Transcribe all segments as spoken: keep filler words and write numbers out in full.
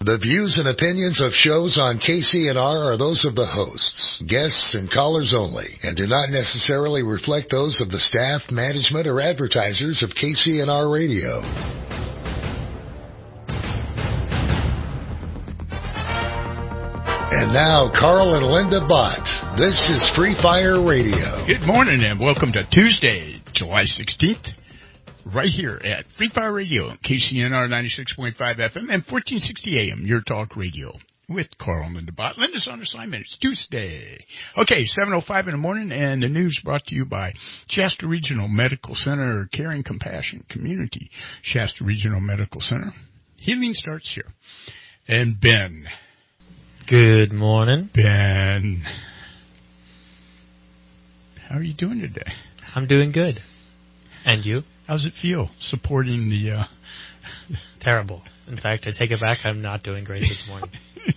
The views and opinions of shows on K C N R are those of the hosts, guests, and callers only, and do not necessarily reflect those of the staff, management, or advertisers of K C N R Radio. And now, Carl and Linda Bott. This is Free Fire Radio. Good morning and welcome to Tuesday, July sixteenth. Right here at Free Fire Radio, K C N R ninety-six point five F M and fourteen sixty A M, your talk radio with Carl and Linda Bott. Linda's on assignment. It's Tuesday. Okay, seven oh five in the morning, and the news brought to you by Shasta Regional Medical Center, Caring Compassion Community. Shasta Regional Medical Center. Healing starts here. And Ben. Good morning. Ben. How are you doing today? I'm doing good. And you? How's it feel supporting the... Uh... Terrible. In fact, I take it back. I'm not doing great this morning.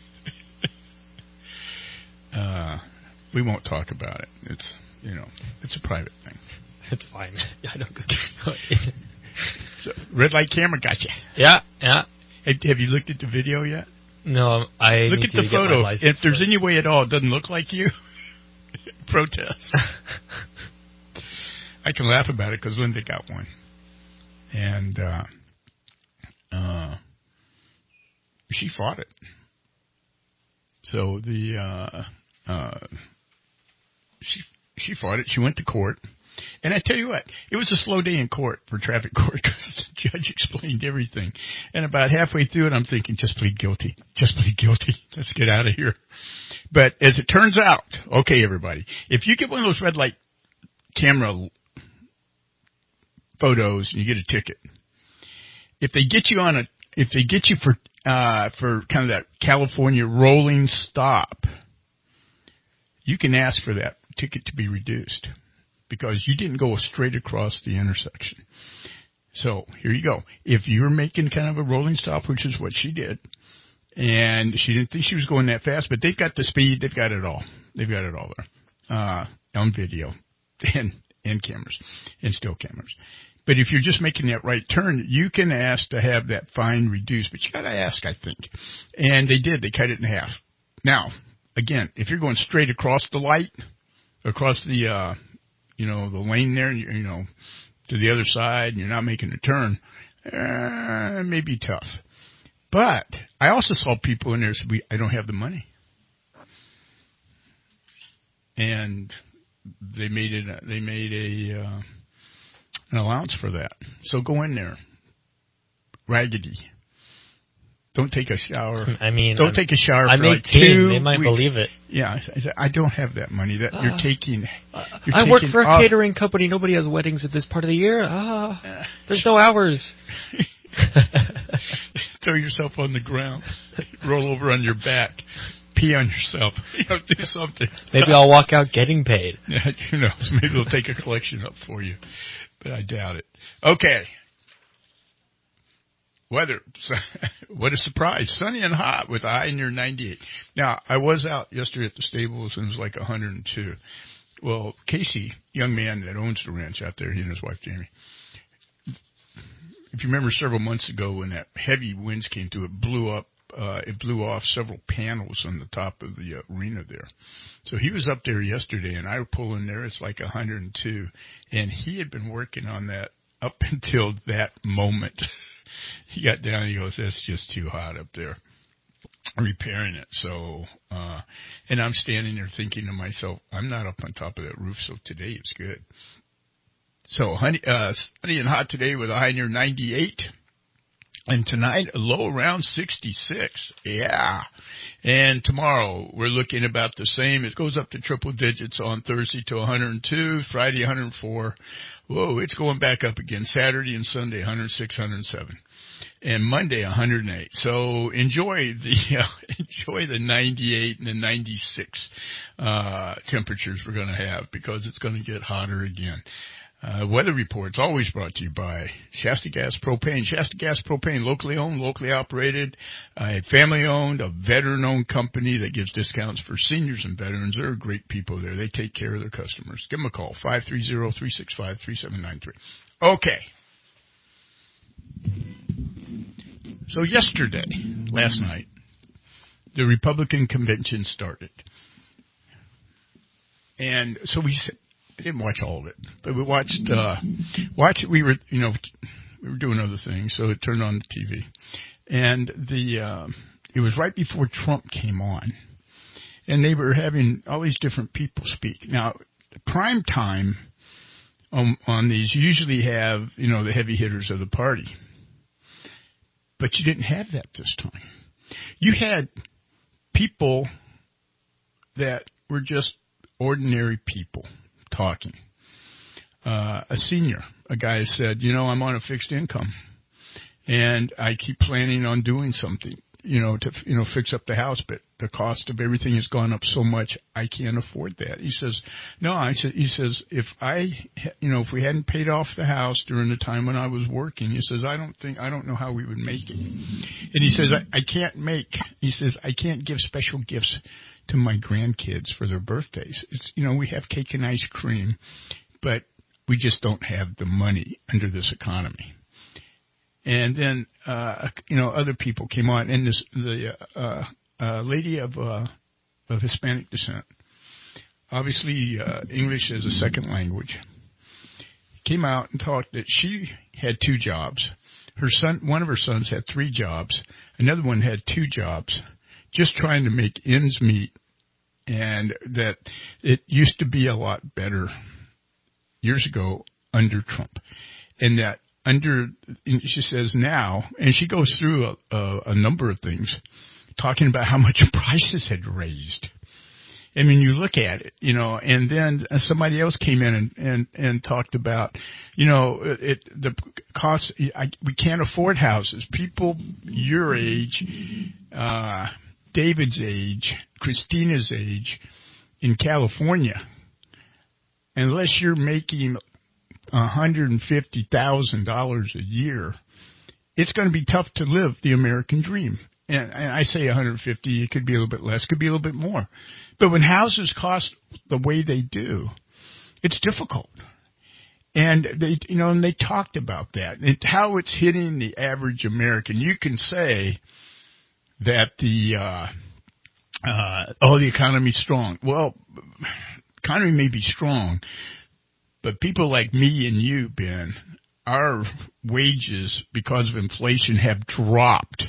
uh, we won't talk about it. It's, you know, it's a private thing. It's fine. I don't go. So, red light camera got you. Yeah, yeah. Hey, have you looked at the video yet? No, I Look need at to the get my photo. license If there's plate. any way at all it doesn't look like you, protest. I can laugh about it because Linda got one. And uh, uh, she fought it. So the uh, uh, she she fought it. She went to court. And I tell you what, it was a slow day in court for traffic court because the judge explained everything. And about halfway through it, I'm thinking, just plead guilty. Just plead guilty. Let's get out of here. But as it turns out, okay, everybody, if you get one of those red light camera photos and you get a ticket, if they get you on a, if they get you for, uh, for kind of that California rolling stop, you can ask for that ticket to be reduced because you didn't go straight across the intersection. So here you go. If you're making kind of a rolling stop, which is what she did, and she didn't think she was going that fast, but they've got the speed, they've got it all. They've got it all there, uh, on video and, and cameras and still cameras. But if you're just making that right turn, you can ask to have that fine reduced. But you got to ask, I think. And they did. They cut it in half. Now, again, if you're going straight across the light, across the, uh, you know, the lane there, you, you know, to the other side, and you're not making a turn, uh, it may be tough. But I also saw people in there say, we, I don't have the money. And they made it, they made a, uh, an allowance for that. So go in there, raggedy. Don't take a shower. I mean, don't I'm, take a shower I'm for like eighteen. two They might weeks. believe it. Yeah, I said, I don't have that money that uh, you're taking. You're I taking work for a off. catering company. Nobody has weddings at this part of the year. Ah, uh, there's no hours. Throw yourself on the ground. Roll over on your back. Pee on yourself. You know, do something. Maybe I'll walk out getting paid. Yeah, who knows? Maybe they'll take a collection up for you. But I doubt it. Okay. Weather. What a surprise. Sunny and hot with a high near ninety-eight. Now, I was out yesterday at the stables and it was like one hundred two. Well, Casey, young man that owns the ranch out there, he and his wife Jamie, if you remember several months ago when that heavy winds came through, it blew up, uh, it blew off several panels on the top of the uh, arena there. So he was up there yesterday and I pull in there, it's like one hundred two. And he had been working on that up until that moment. He got down and he goes, that's just too hot up there, repairing it. So, uh, and I'm standing there thinking to myself, I'm not up on top of that roof, so today is good. So, honey, uh, sunny and hot today with a high near ninety-eight. And tonight, a low around sixty-six. Yeah. And tomorrow, we're looking about the same. It goes up to triple digits on Thursday to one hundred two, Friday one hundred four. Whoa, it's going back up again. Saturday and Sunday, one hundred six, one hundred seven. And Monday, one hundred eight. So enjoy the, uh, enjoy the ninety-eight and the ninety-six, uh, temperatures we're going to have because it's going to get hotter again. Uh, weather reports always brought to you by Shasta Gas Propane. Shasta Gas Propane, locally owned, locally operated, uh, family owned, a veteran owned company that gives discounts for seniors and veterans. They're great people there. They take care of their customers. Give them a call, five three zero, three six five, three seven nine three. Okay. So yesterday, last night, the Republican convention started. And so we I didn't watch all of it, but we watched, uh, watch, we were, you know, we were doing other things, so it turned on the T V. And the, uh, it was right before Trump came on. And they were having all these different people speak. Now, prime time on, on these usually have, you know, the heavy hitters of the party. But you didn't have that this time. You had people that were just ordinary people talking. Uh, a senior, a guy said, you know, I'm on a fixed income and I keep planning on doing something, you know, to, you know, fix up the house, but the cost of everything has gone up so much, I can't afford that. He says, no, I said, he says, if I, you know, if we hadn't paid off the house during the time when I was working, he says, I don't think, I don't know how we would make it. And he says, I, I can't make, he says, I can't give special gifts to my grandkids for their birthdays. It's, you know, we have cake and ice cream, but we just don't have the money under this economy. And then, uh, you know, other people came on, and this, the, uh, uh, lady of, uh, of Hispanic descent, obviously, uh, English as a second language, came out and talked that she had two jobs. Her son, one of her sons had three jobs. Another one had two jobs, just trying to make ends meet, and that it used to be a lot better years ago under Trump. And that under, she says now, and she goes through a, a, a number of things, talking about how much prices had raised. I mean, you look at it, you know, and then somebody else came in and, and, and talked about, you know, it, the cost, I, we can't afford houses. People your age, uh, David's age, Christina's age in California, unless you're making one hundred fifty thousand dollars a year, it's going to be tough to live the American dream. And, and I say one hundred fifty, it could be a little bit less, could be a little bit more. But when houses cost the way they do, it's difficult. And they, you know, and they talked about that and how it's hitting the average American. You can say that the, uh, uh, oh, the economy's strong. Well, economy may be strong, but people like me and you, Ben, our wages because of inflation have dropped.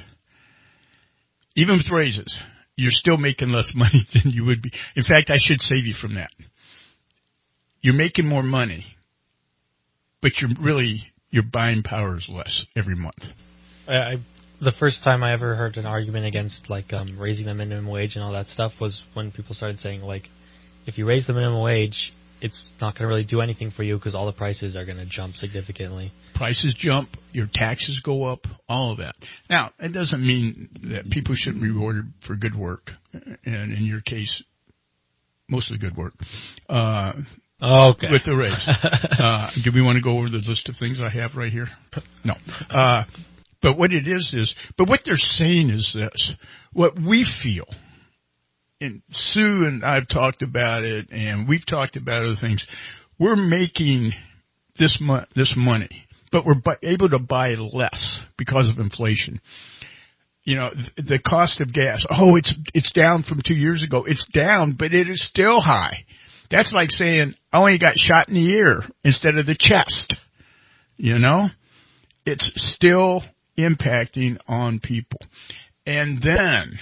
Even with raises, you're still making less money than you would be. In fact, I should save you from that. You're making more money, but you're really, your buying power is less every month. I, I, the first time I ever heard an argument against like um, raising the minimum wage and all that stuff was when people started saying, like, if you raise the minimum wage, it's not going to really do anything for you because all the prices are going to jump significantly. Prices jump, your taxes go up, all of that. Now, it doesn't mean that people shouldn't be rewarded for good work, and in your case, mostly good work, uh, okay. with the raise. uh, do we want to go over the list of things I have right here? No. Uh, but what it is is, but what they're saying is this, what we feel, and Sue and I've talked about it, and we've talked about other things. We're making this mo- this money, but we're bu- able to buy less because of inflation. You know, th- the cost of gas. Oh, it's it's down from two years ago. It's down, but it is still high. That's like saying I only got shot in the ear instead of the chest. You know, it's still impacting on people, and then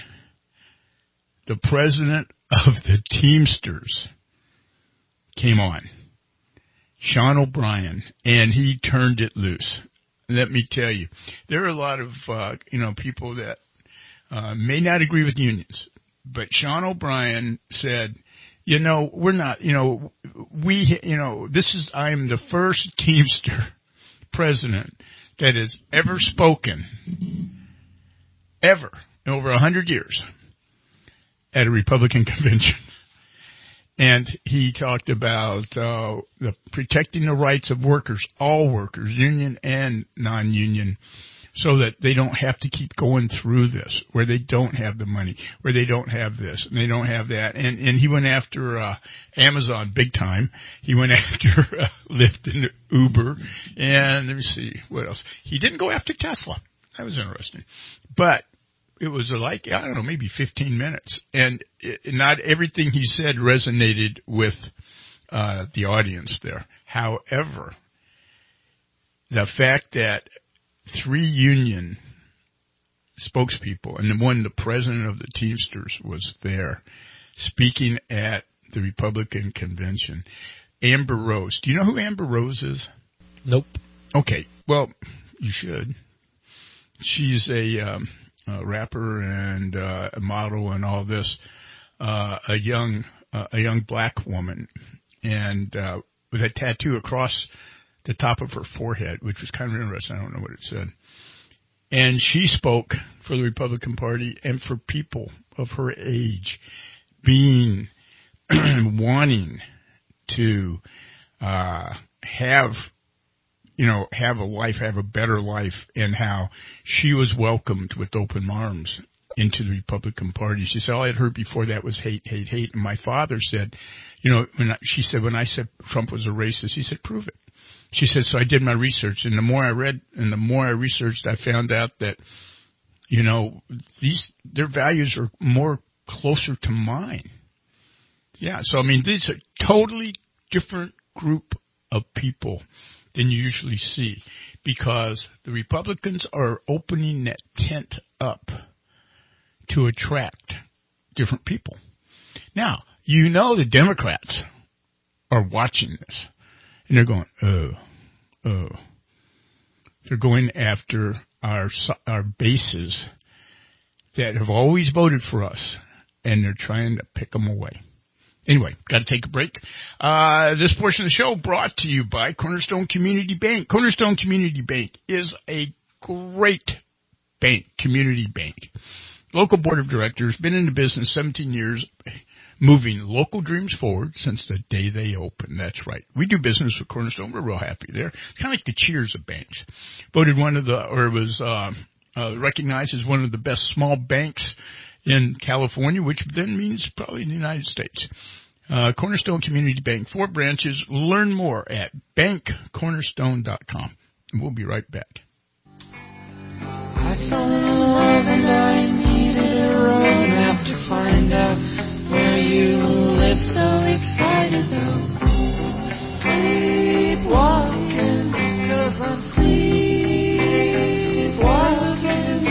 the president of the Teamsters came on, Sean O'Brien, and he turned it loose. Let me tell you, there are a lot of, uh, you know, people that uh, may not agree with unions, but Sean O'Brien said, you know, we're not, you know, we, you know, this is, I am the first Teamster president that has ever spoken, ever, in over a hundred years, at a Republican convention. And he talked about uh, the protecting the rights of workers, all workers, union and non-union, so that they don't have to keep going through this, where they don't have the money, where they don't have this, and they don't have that. And, and he went after uh, Amazon big time. He went after uh, Lyft and Uber. And let me see, what else? He didn't go after Tesla. That was interesting. But it was like, I don't know, maybe fifteen minutes. And it, not everything he said resonated with uh, the audience there. However, the fact that three union spokespeople, and the one, the president of the Teamsters, was there speaking at the Republican convention. Amber Rose. Do you know who Amber Rose is? Nope. Okay. Well, you should. She's a, um, a rapper and uh, a model and all this. Uh, a young, uh, a young black woman, and uh, with a tattoo across the top of her forehead, which was kind of interesting. I don't know what it said. And she spoke for the Republican Party and for people of her age being, wanting to uh, have, you know, have a life, have a better life, and how she was welcomed with open arms into the Republican Party. She said, all I'd heard before that was hate, hate, hate. And my father said, you know, when I, she said, when I said Trump was a racist, he said, prove it. She said, so I did my research, and the more I read and the more I researched, I found out that, you know, these, their values are more closer to mine. Yeah, so I mean, these are totally different group of people than you usually see, because the Republicans are opening that tent up to attract different people. Now, you know the Democrats are watching this. And they're going, oh, oh. They're going after our our bases that have always voted for us, and they're trying to pick them away. Anyway, got to take a break. Uh, this portion of the show brought to you by Cornerstone Community Bank. Cornerstone Community Bank is a great bank, community bank. Local board of directors, been in the business seventeen years, moving local dreams forward since the day they opened. That's right. We do business with Cornerstone. We're real happy there. It's kind of like the Cheers of banks. Voted one of the, or was uh, uh, recognized as one of the best small banks in California, which then means probably in the United States. Uh, Cornerstone Community Bank, four branches. Learn more at bank cornerstone dot com. And we'll be right back. I fell in love and I needed a roadmap to find out where you live, so excited though. Keep walking, cause I'm sleepwalking.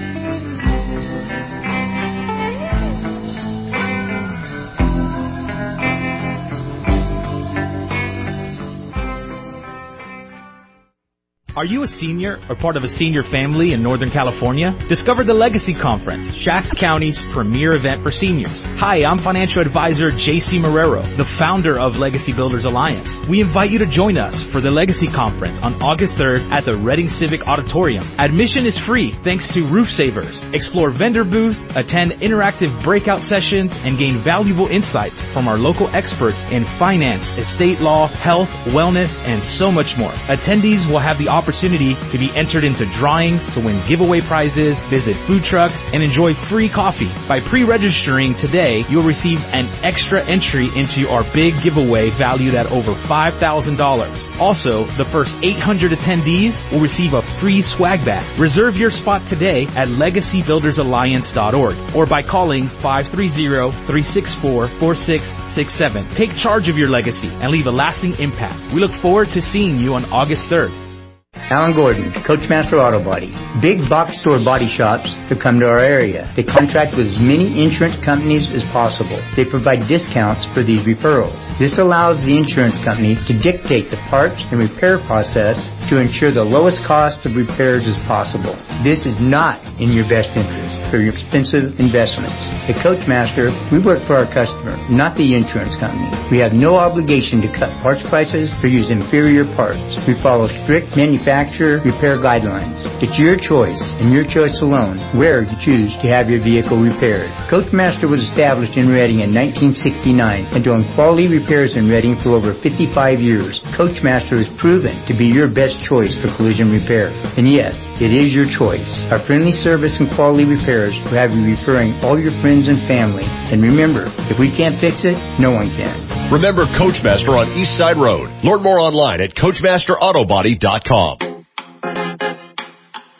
Are you a senior or part of a senior family in Northern California? Discover the Legacy Conference, Shasta County's premier event for seniors. Hi, I'm financial advisor J C Marrero, the founder of Legacy Builders Alliance. We invite you to join us for the Legacy Conference on August third at the Reading Civic Auditorium. Admission is free thanks to Roof Savers. Explore vendor booths, attend interactive breakout sessions, and gain valuable insights from our local experts in finance, estate law, health, wellness, and so much more. Attendees will have the opportunity opportunity to be entered into drawings, to win giveaway prizes, visit food trucks, and enjoy free coffee. By pre-registering today, you'll receive an extra entry into our big giveaway valued at over five thousand dollars. Also, the first eight hundred attendees will receive a free swag bag. Reserve your spot today at legacy builders alliance dot org or by calling five three zero, three six four, four six six seven. Take charge of your legacy and leave a lasting impact. We look forward to seeing you on August third. Alan Gordon, Coachmaster Auto Body. Big box store body shops to come to our area. They contract with as many insurance companies as possible. They provide discounts for these referrals. This allows the insurance company to dictate the parts and repair process to ensure the lowest cost of repairs as possible. This is not in your best interest for your expensive investments. At Coachmaster, we work for our customer, not the insurance company. We have no obligation to cut parts prices or use inferior parts. We follow strict manufacturer repair guidelines. It's your choice, and your choice alone, where you choose to have your vehicle repaired. Coachmaster was established in Reading in nineteen sixty-nine and doing quality repairs in Reading for over fifty-five years. Coachmaster is proven to be your best choice for collision repair. And yes, it is your choice. Our friendly service and quality repairs will have you referring all your friends and family. And remember, if we can't fix it, no one can. Remember Coachmaster on East Side Road. Learn more online at coachmaster auto body dot com. If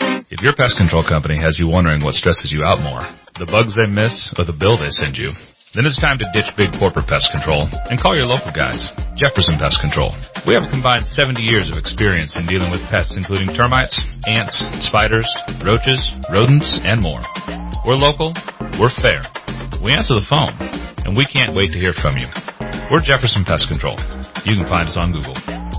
If your pest control company has you wondering what stresses you out more, the bugs they miss or the bill they send you, then it's time to ditch big corporate pest control and call your local guys, Jefferson Pest Control. We have a combined seventy years of experience in dealing with pests including termites, ants, spiders, roaches, rodents, and more. We're local, we're fair, we answer the phone, and we can't wait to hear from you. We're Jefferson Pest Control. You can find us on Google.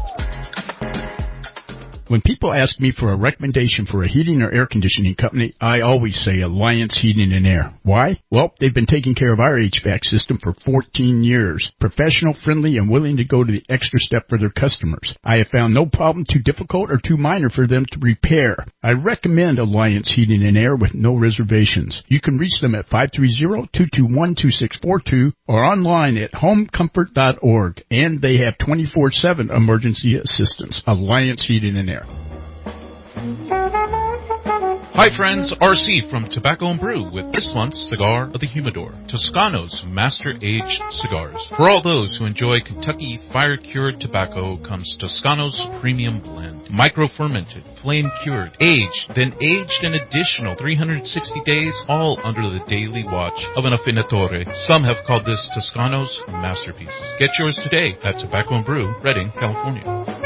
When people ask me for a recommendation for a heating or air conditioning company, I always say Alliance Heating and Air. Why? Well, they've been taking care of our H V A C system for fourteen years. Professional, friendly, and willing to go to the extra step for their customers. I have found no problem too difficult or too minor for them to repair. I recommend Alliance Heating and Air with no reservations. You can reach them at five three zero, two two one, two six four two or online at home comfort dot org. And they have twenty-four seven emergency assistance. Alliance Heating and Air. Hi friends, R C from Tobacco and Brew with this month's Cigar of the Humidor, Toscano's Master Aged Cigars. For all those who enjoy Kentucky fire-cured tobacco comes Toscano's Premium Blend. Micro-fermented, flame-cured, aged, then aged an additional three hundred sixty days, all under the daily watch of an affinatore. Some have called this Toscano's masterpiece. Get yours today at Tobacco and Brew, Redding, California.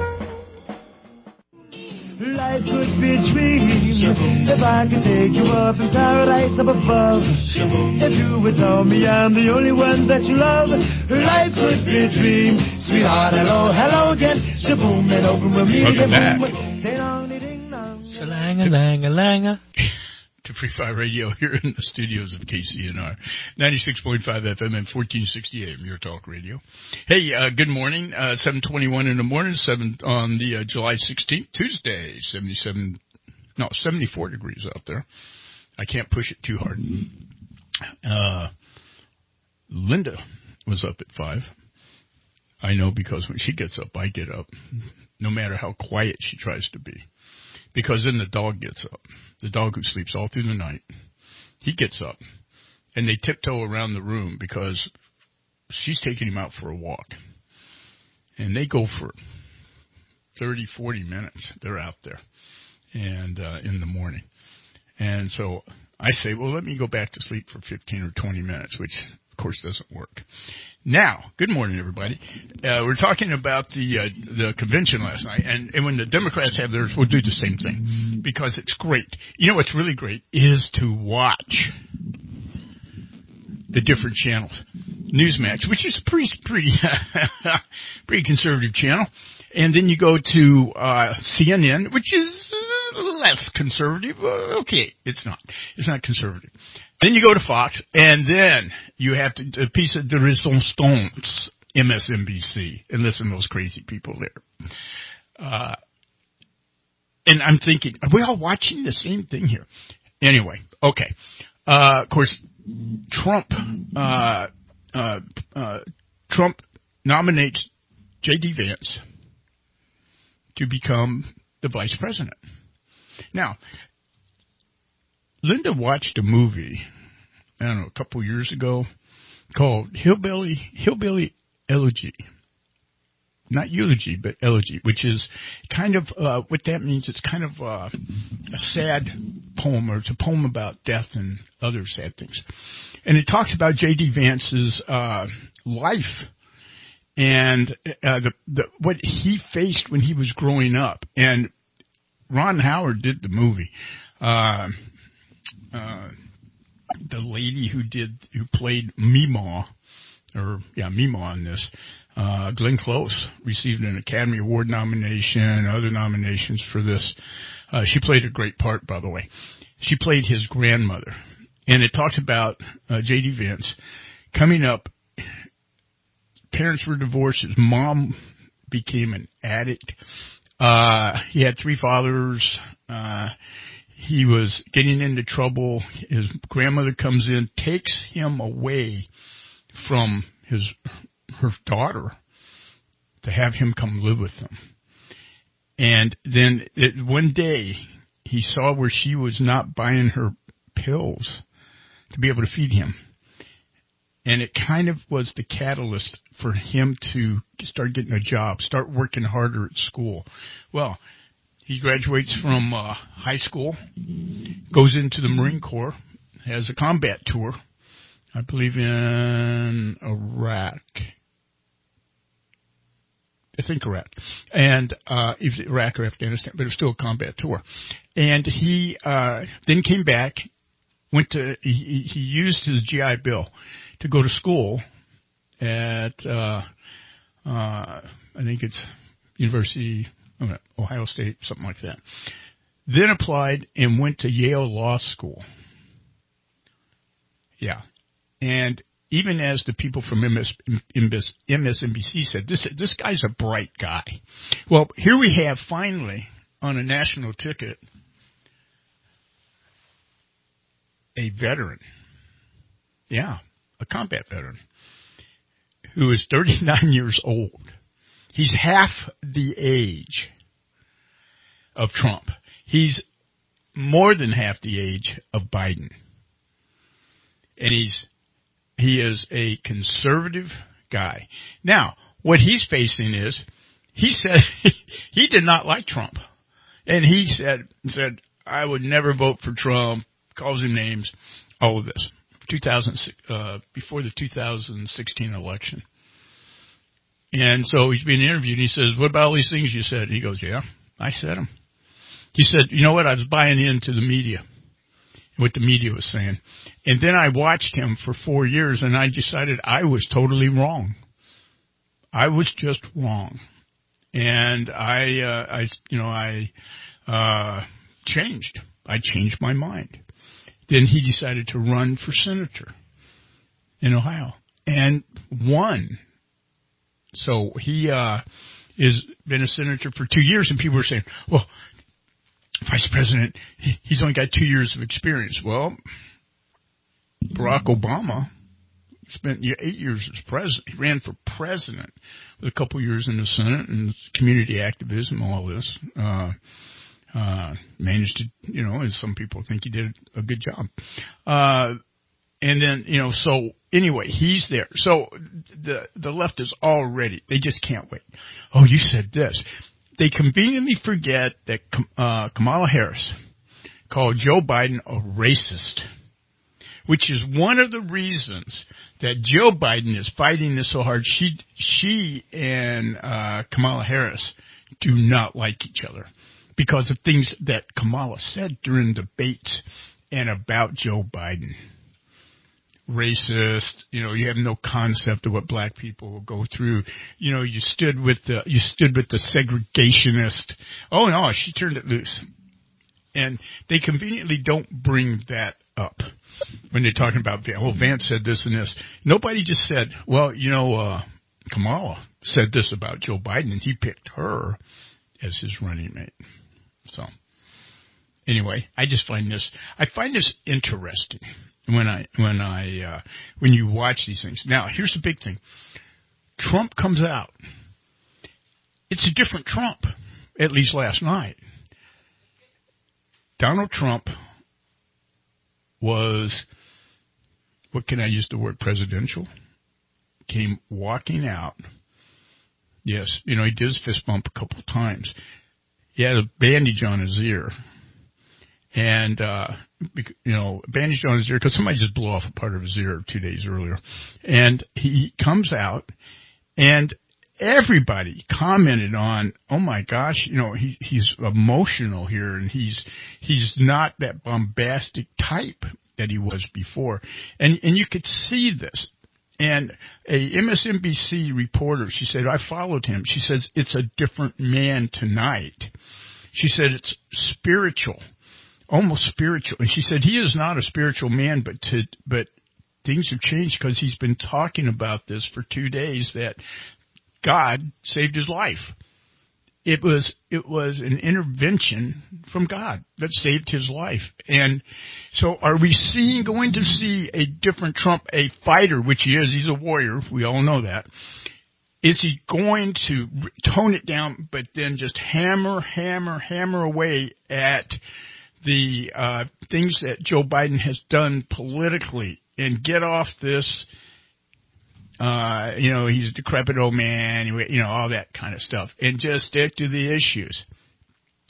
Life could be a dream if I could take you up in paradise up above. If you would tell me I'm the only one that you love, life could be a dream. Sweetheart, hello, hello again. Shaboom and open with me. Welcome back Shalanga-langa-langa. to Free Fire Radio here in the studios of K C N R, ninety-six point five F M and fourteen sixty A M, your talk radio. Hey, uh, good morning, uh, seven twenty-one in the morning, seven on the uh, July sixteenth, Tuesday, seventy-seven, no, seventy-four degrees out there. I can't push it too hard. Uh, Linda was up at five. I know because when she gets up, I get up, no matter how quiet she tries to be. Because then the dog gets up. The dog who sleeps all through the night, he gets up, and they tiptoe around the room because she's taking him out for a walk. And they go for thirty, forty minutes. They're out there and uh, in the morning. And so I say, well, let me go back to sleep for fifteen or twenty minutes, which, of course, doesn't work. Now, good morning, everybody. Uh, we're talking about the uh, the convention last night, and, and when the Democrats have theirs, we'll do the same thing because it's great. You know what's really great is to watch the different channels. Newsmax, which is pretty pretty pretty conservative channel, and then you go to uh, C N N, which is uh, less conservative. Uh, okay, it's not. It's not conservative. Then you go to Fox, and then you have to a piece of the Resistance, M S N B C, and listen to those crazy people there. Uh, and I'm thinking, are we all watching the same thing here? Anyway, okay. Uh, of course, Trump. Uh, Uh, uh, Trump nominates J D. Vance to become the vice president. Now, Linda watched a movie, I don't know, a couple years ago called Hillbilly, Hillbilly Elegy. Not eulogy, but elegy, which is kind of, uh, what that means, it's kind of uh, a sad poem, or it's a poem about death and other sad things. And it talks about J D. Vance's uh, life and uh, the, the what he faced when he was growing up. And Ron Howard did the movie. Uh, uh, the lady who did, who played Meemaw, or, yeah, Meemaw in this, Uh, Glenn Close received an Academy Award nomination, other nominations for this. Uh, she played a great part, by the way. She played his grandmother. And it talks about uh, J D. Vance coming up. Parents were divorced. His mom became an addict. Uh, he had three fathers. Uh, he was getting into trouble. His grandmother comes in, takes him away from his her daughter to have him come live with them. And then it, one day he saw where she was not buying her pills to be able to feed him. And it kind of was the catalyst for him to start getting a job, start working harder at school. Well, He graduates from uh, high school, goes into the Marine Corps, has a combat tour, I believe in Iraq. I think Iraq. And uh, it was Iraq or Afghanistan, but it was still a combat tour. And he uh, then came back, went to, he, he used his G I Bill to go to school at, uh, uh, I think it's University Ohio State, something like that. Then applied and went to Yale Law School. Yeah. And even as the people from M S N B C said, this this guy's a bright guy. Well, here we have finally, on a national ticket, a veteran. Yeah, a combat veteran who is thirty-nine years old. He's half the age of Trump. He's more than half the age of Biden. And he's he is a conservative guy. Now, what he's facing is, he said he did not like Trump. And he said, said I would never vote for Trump, calls him names, all of this. two thousand, uh, before the two thousand sixteen election. And so he's being interviewed, and he says, what about all these things you said? And he goes, yeah, I said them. He said, you know what, I was buying into the media, what the media was saying. And then I watched him for four years, and I decided I was totally wrong. I was just wrong. And I, uh, I, you know, I, uh, changed. I changed my mind. Then he decided to run for senator in Ohio and won. So he, uh, is been a senator for two years, and people were saying, well, Vice President, he's only got two years of experience. Well, Barack Obama spent eight years as president. He ran for president with a couple years in the Senate and community activism, all this. Uh, uh, managed to, you know, as some people think he did a good job. Uh, and then, you know, so anyway, he's there. So the, the left is already, they just can't wait. Oh, you said this. They conveniently forget that uh, Kamala Harris called Joe Biden a racist, which is one of the reasons that Joe Biden is fighting this so hard. She, she and uh, Kamala Harris do not like each other because of things that Kamala said during debates and about Joe Biden. Racist, you know, you have no concept of what black people will go through. You know, you stood with the, you stood with the segregationist. Oh no, she turned it loose. And they conveniently don't bring that up when they're talking about, well, Vance said this and this. Nobody just said, well, you know, uh, Kamala said this about Joe Biden, and he picked her as his running mate. So anyway, I just find this, I find this interesting. When I, when I, uh, when you watch these things. Now, here's the big thing. Trump comes out. It's a different Trump, at least last night. Donald Trump was, what can I use the word, presidential? Came walking out. Yes, you know, he did his fist bump a couple of times. He had a bandage on his ear. And, uh, you know, bandaged on his ear because somebody just blew off a part of his ear two days earlier. And he comes out, and everybody commented on, oh my gosh, you know, he, he's emotional here, and he's, he's not that bombastic type that he was before. And, and you could see this. And a M S N B C reporter, she said, I followed him. She says, it's a different man tonight. She said, it's spiritual. Almost spiritual. And she said he is not a spiritual man, but to, but things have changed because he's been talking about this for two days that God saved his life. It was, it was an intervention from God that saved his life. And so are we seeing, going to see a different Trump, a fighter, which he is, he's a warrior, we all know that. Is he going to tone it down, but then just hammer, hammer, hammer away at the uh things that Joe Biden has done politically and get off this, uh, you know, he's a decrepit old man, you know, all that kind of stuff, and just stick to the issues?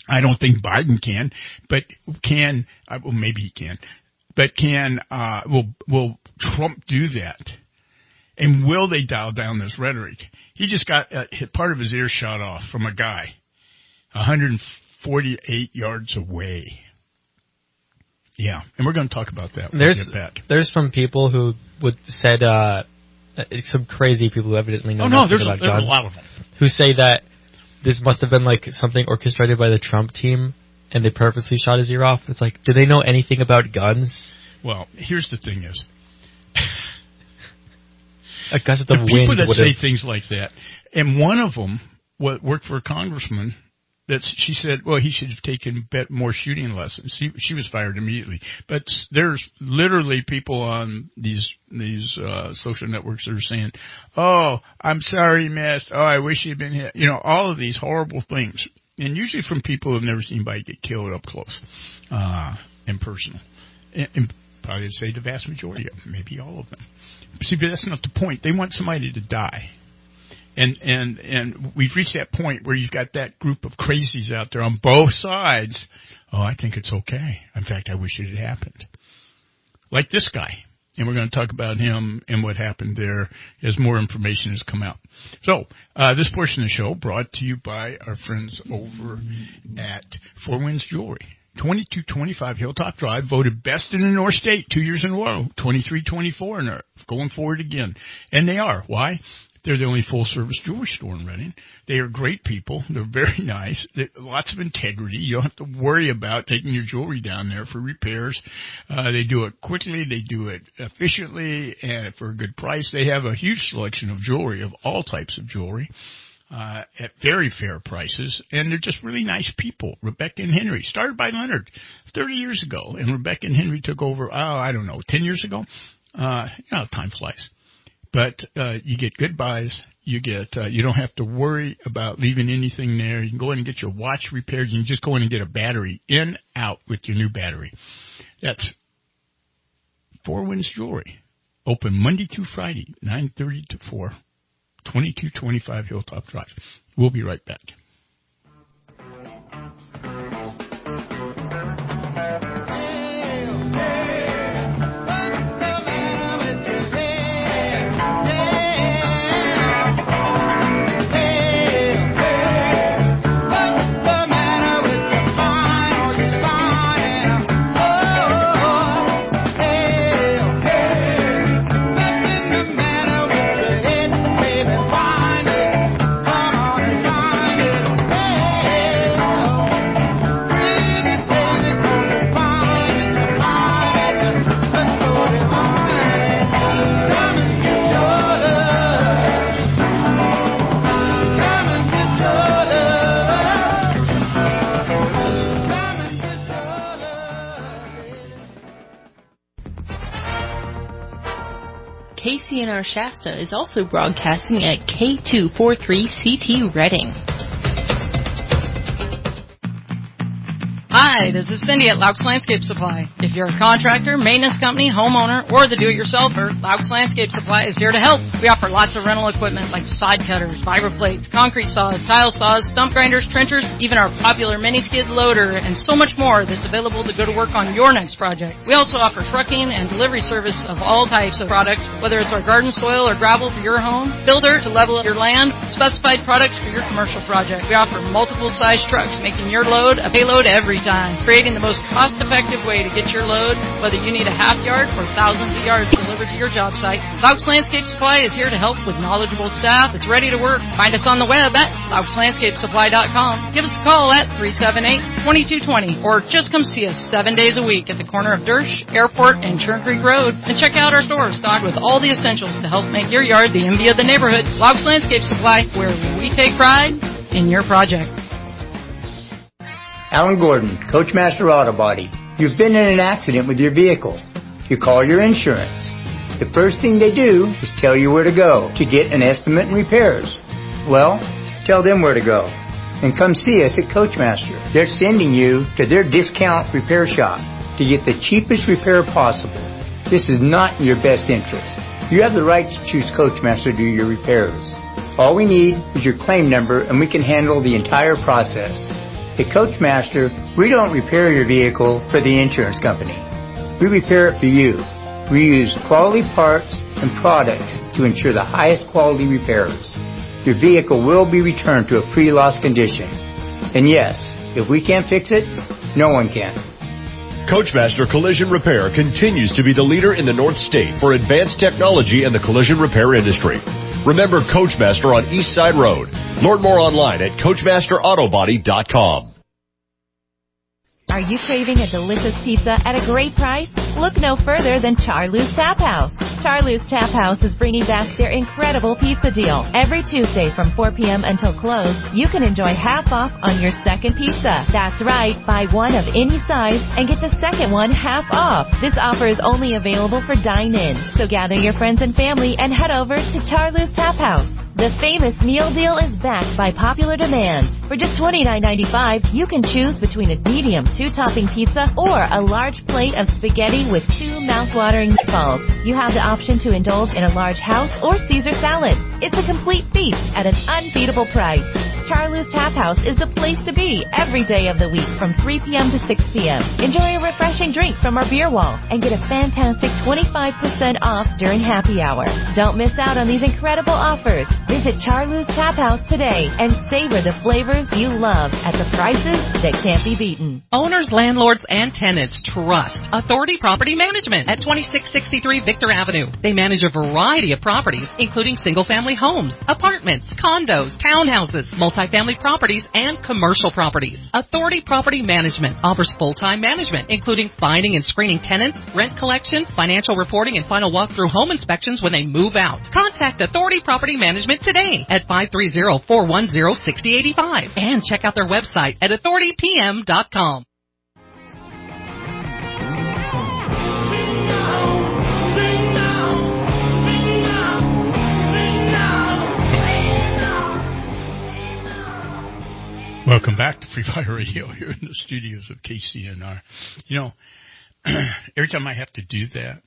I don't think Biden can, but can, uh, well, maybe he can, but can, uh, will, will Trump do that? And will they dial down this rhetoric? He just got uh, part of his ear shot off from a guy one hundred forty-eight yards away. Yeah, and we're going to talk about that when there's, we get back. There's some people who would said, uh, some crazy people who evidently know oh, no, nothing there's about a, there's guns, a lot of them, who say that this must have been like something orchestrated by the Trump team, and they purposely shot his ear off. It's like, do they know anything about guns? Well, here's the thing is, a gust of the wind people that say have... things like that, and one of them what worked for a congressman. That's she said. Well, he should have taken bet more shooting lessons. She she was fired immediately. But there's literally people on these these uh, social networks that are saying, "Oh, I'm sorry, missed. Oh, I wish you'd been hit." You know, all of these horrible things, and usually from people who've never seen anybody get killed up close uh, and personal. And, and probably I'd say the vast majority of them, maybe all of them. See, but that's not the point. They want somebody to die. And, and, and we've reached that point where you've got that group of crazies out there on both sides. Oh, I think it's okay. In fact, I wish it had happened. Like this guy. And we're going to talk about him and what happened there as more information has come out. So, uh, this portion of the show brought to you by our friends over at Four Winds Jewelry. twenty-two twenty-five Hilltop Drive, voted best in the North State two years in a row. twenty-three twenty-four, and they're going forward again. And they are. Why? They're the only full-service jewelry store in Reading. They are great people. They're very nice. They're, lots of integrity. You don't have to worry about taking your jewelry down there for repairs. Uh, they do it quickly. They do it efficiently and for a good price. They have a huge selection of jewelry, of all types of jewelry, uh, at very fair prices. And they're just really nice people. Rebecca and Henry, started by Leonard thirty years ago. And Rebecca and Henry took over, oh, I don't know, ten years ago. Uh, you know, time flies. But uh, you get good buys. You get uh, you don't have to worry about leaving anything there. You can go in and get your watch repaired. You can just go in and get a battery in, out with your new battery. That's Four Winds Jewelry. Open Monday through Friday, nine thirty to four, twenty-two twenty-five Hilltop Drive. We'll be right back. K C N R Shasta is also broadcasting at K two forty-three C T Reading. Hi, this is Cindy at Laux Landscape Supply. If you're a contractor, maintenance company, homeowner, or the do-it-yourselfer, Laux Landscape Supply is here to help. We offer lots of rental equipment like side cutters, vibra plates, concrete saws, tile saws, stump grinders, trenchers, even our popular mini-skid loader, and so much more that's available to go to work on your next project. We also offer trucking and delivery service of all types of products, whether it's our garden soil or gravel for your home, builder to level up your land, specified products for your commercial project. We offer multiple size trucks, making your load a payload every time, creating the most cost-effective way to get your load, whether you need a half yard or thousands of yards delivered to your job site. Laux Landscape Supply is here to help with knowledgeable staff that's ready to work. Find us on the web at laux landscape supply dot com. Give us a call at three seven eight, two two two zero, or just come see us seven days a week at the corner of Dersch, Airport, and Churn Creek Road. And check out our store stocked with all the essentials to help make your yard the envy of the neighborhood. Laux Landscape Supply, where we take pride in your project. Alan Gordon, Coachmaster Auto Body. You've been in an accident with your vehicle. You call your insurance. The first thing they do is tell you where to go to get an estimate and repairs. Well, tell them where to go and come see us at Coachmaster. They're sending you to their discount repair shop to get the cheapest repair possible. This is not in your best interest. You have the right to choose Coachmaster to do your repairs. All we need is your claim number and we can handle the entire process. At Coachmaster, we don't repair your vehicle for the insurance company. We repair it for you. We use quality parts and products to ensure the highest quality repairs. Your vehicle will be returned to a pre-loss condition. And yes, if we can't fix it, no one can. Coachmaster Collision Repair continues to be the leader in the North State for advanced technology in the collision repair industry. Remember Coachmaster on East Side Road. Learn more online at coachmaster auto body dot com. Are you craving a delicious pizza at a great price? Look no further than Charlie's Tap House. Charlie's Tap House is bringing back their incredible pizza deal. Every Tuesday from four p.m. until close, you can enjoy half off on your second pizza. That's right, buy one of any size and get the second one half off. This offer is only available for dine-in, so gather your friends and family and head over to Charlie's Tap House. The famous meal deal is backed by popular demand. For just twenty-nine ninety-five, you can choose between a medium two-topping pizza or a large plate of spaghetti with two mouth-watering meatballs. You have the option to indulge in a large house or Caesar salad. It's a complete feast at an unbeatable price. Charlie's Tap House is the place to be every day of the week from three p.m. to six p.m. Enjoy a refreshing drink from our beer wall and get a fantastic twenty-five percent off during happy hour. Don't miss out on these incredible offers. Visit Charlie's Tap House today and savor the flavors you love at the prices that can't be beaten. Owners, landlords, and tenants trust Authority Property Management at twenty-six sixty-three Victor Avenue. They manage a variety of properties, including single-family homes, apartments, condos, townhouses, multifamily properties, and commercial properties. Authority Property Management offers full-time management, including finding and screening tenants, rent collection, financial reporting, and final walkthrough home inspections when they move out. Contact Authority Property Management today at five three zero, four one zero, six zero eight five and check out their website at authority p m dot com. Welcome back to Free Fire Radio here in the studios of K C N R. You know, every time I have to do that,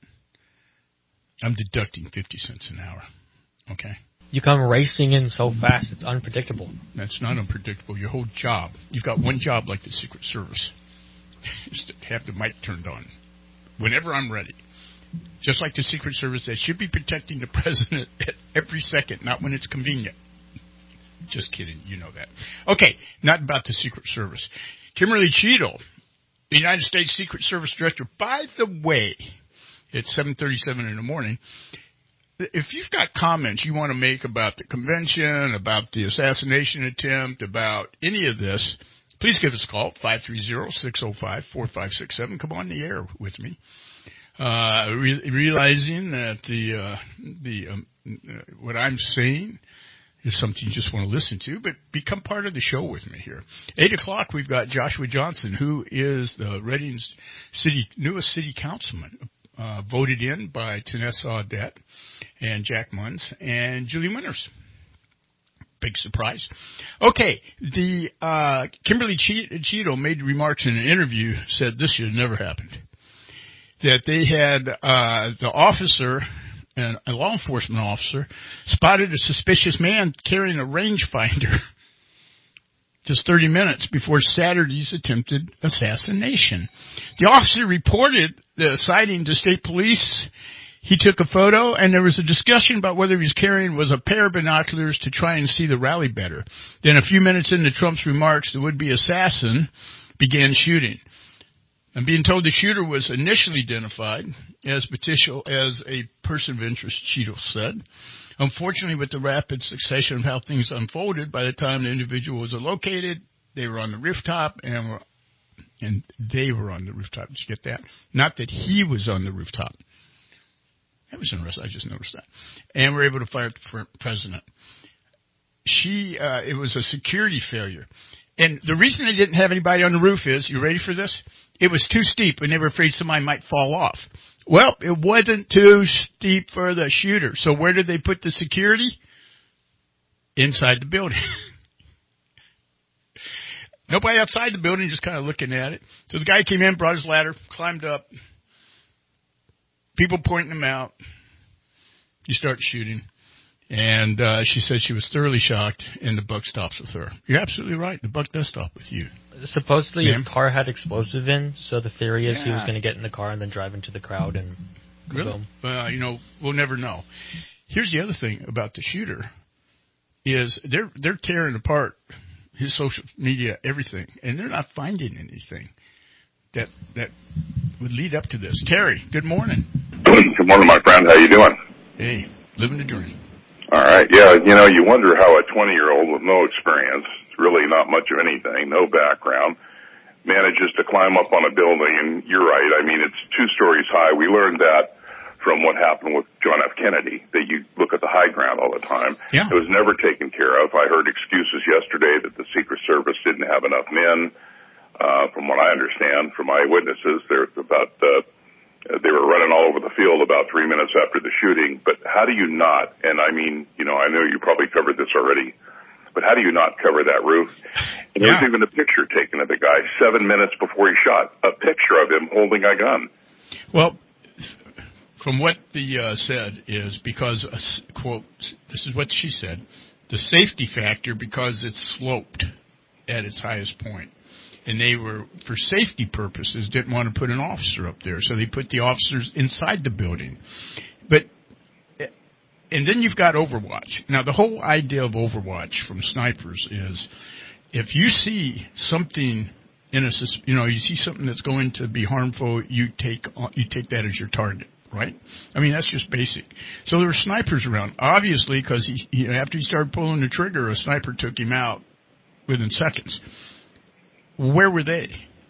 I'm deducting fifty cents an hour. Okay? You come racing in so fast, it's unpredictable. That's not unpredictable. Your whole job, you've got one job like the Secret Service, is to have the mic turned on whenever I'm ready. Just like the Secret Service, they should be protecting the president at every second, not when it's convenient. Just kidding, you know that. Okay, not about the Secret Service. Kimberly Cheadle, the United States Secret Service Director. By the way, it's seven thirty-seven in the morning. If you've got comments you want to make about the convention, about the assassination attempt, about any of this, please give us a call, five three zero, six zero five, four five six seven. Come on the air with me. Uh, re- realizing that the, uh, the, um, uh, what I'm saying is something you just want to listen to, but become part of the show with me here. Eight o'clock, we've got Joshua Johnson, who is the Reading City, newest city councilman, uh, voted in by Tanessa Audette and Jack Munns and Julie Winters. Big surprise. Okay, the uh, Kimberly Cheadle made remarks in an interview, said this should have never happened. That they had uh, the officer, and a law enforcement officer, spotted a suspicious man carrying a rangefinder just thirty minutes before Saturday's attempted assassination. The officer reported the sighting to state police. He took a photo, and there was a discussion about whether he was carrying was a pair of binoculars to try and see the rally better. Then a few minutes into Trump's remarks, the would-be assassin began shooting. I'm being told the shooter was initially identified as potential as a person of interest, Cheadle said. Unfortunately, with the rapid succession of how things unfolded, by the time the individual was located, they were on the rooftop, and were, and they were on the rooftop. Did you get that? Not that he was on the rooftop. That was interesting. I just noticed that. And we're able to fire the president. She, uh, it was a security failure. And the reason they didn't have anybody on the roof is, you ready for this? It was too steep, and they were afraid somebody might fall off. Well, it wasn't too steep for the shooter. So where did they put the security? Inside the building. Nobody outside the building, just kind of looking at it. So the guy came in, brought his ladder, climbed up. People pointing him out. He starts shooting. And uh, she said she was thoroughly shocked, and the buck stops with her. You're absolutely right. The buck does stop with you. Supposedly Ma'am? his car had explosive in, so the theory is Yeah. he was going to get in the car and then drive into the crowd and Really? boom. Well, you know, we'll never know. Here's the other thing about the shooter is they're they're tearing apart his social media, everything, and they're not finding anything that that would lead up to this. Terry, good morning. Good morning, my friend. How you doing? Hey, living the dream. All right. Yeah, you know, you wonder how a twenty-year-old with no experience, really not much of anything, no background, manages to climb up on a building. And you're right. I mean, it's two stories high. We learned that from what happened with John F. Kennedy, that you look at the high ground all the time. Yeah. It was never taken care of. I heard excuses yesterday that the Secret Service didn't have enough men. Uh, from what I understand from eyewitnesses, there's about, uh, they were running all over the field about three minutes after the shooting. But how do you not, and I mean, you know, I know you probably covered this already, but how do you not cover that roof? And Yeah. there's even a picture taken of the guy seven minutes before he shot, a picture of him holding a gun. Well, from what the uh, said is because, uh, quote, this is what she said, the safety factor because it's sloped at its highest point. And they were, for safety purposes, didn't want to put an officer up there, so they put the officers inside the building. But, and then you've got Overwatch. Now, the whole idea of Overwatch from snipers is if you see something in a, you know, you see something that's going to be harmful, you take you take that as your target. Right? I mean, that's just basic. So there were snipers around. Obviously, because he, he, after he started pulling the trigger, a sniper took him out within seconds. Where were they?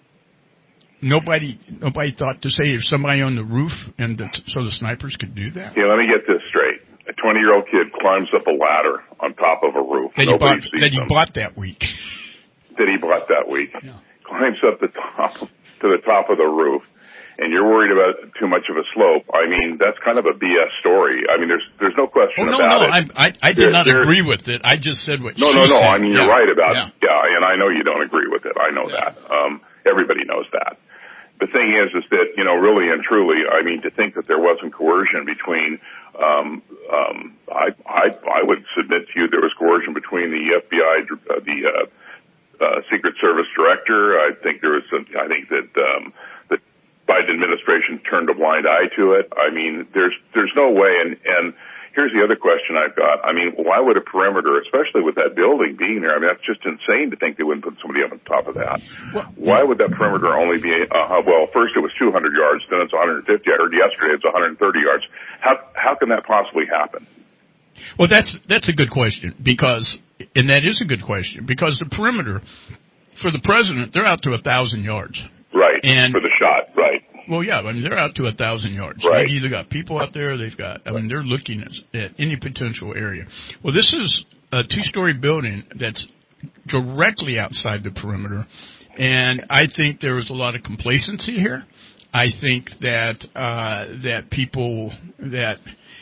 Nobody nobody thought to say there's somebody on the roof and the, so the snipers could do that? Yeah, let me get this straight. A twenty-year-old kid climbs up a ladder on top of a roof. That he, Nobody bought, sees that he him. bought that week. That he bought that week. Yeah. Climbs up the top to the top of the roof. And you're worried about too much of a slope. I mean, that's kind of a B S story. I mean, there's there's no question oh, no, about no, it. I, I, I did there, not there, agree with it. I just said what no, she no, no. said. I mean, yeah. you're right about yeah. it. Yeah, and I know you don't agree with it. I know yeah. that. Um, everybody knows that. The thing is, is that, you know, really and truly, I mean, to think that there wasn't coercion between, um, um, I, I, I would submit to you there was coercion between the F B I, uh, the, uh, uh, Secret Service director. I think there was some, I think that, um, the Biden administration turned a blind eye to it. I mean, there's, there's no way. And, and here's the other question I've got. I mean, why would a perimeter, especially with that building being there? I mean, that's just insane to think they wouldn't put somebody up on top of that. Well, why would that perimeter only be, uh, well, first it was two hundred yards, then it's one hundred fifty. I heard yesterday it's one hundred thirty yards. How, how can that possibly happen? Well, that's, that's a good question because, and that is a good question because the perimeter for the president, they're out to a thousand yards. Right. And for the shot, right. Well, yeah, I mean, they're out to a thousand yards. Right. They've either got people out there, they've got, I mean, they're looking at, at any potential area. Well, this is a two-story building that's directly outside the perimeter, and I think there was a lot of complacency here. I think that, uh, that people that,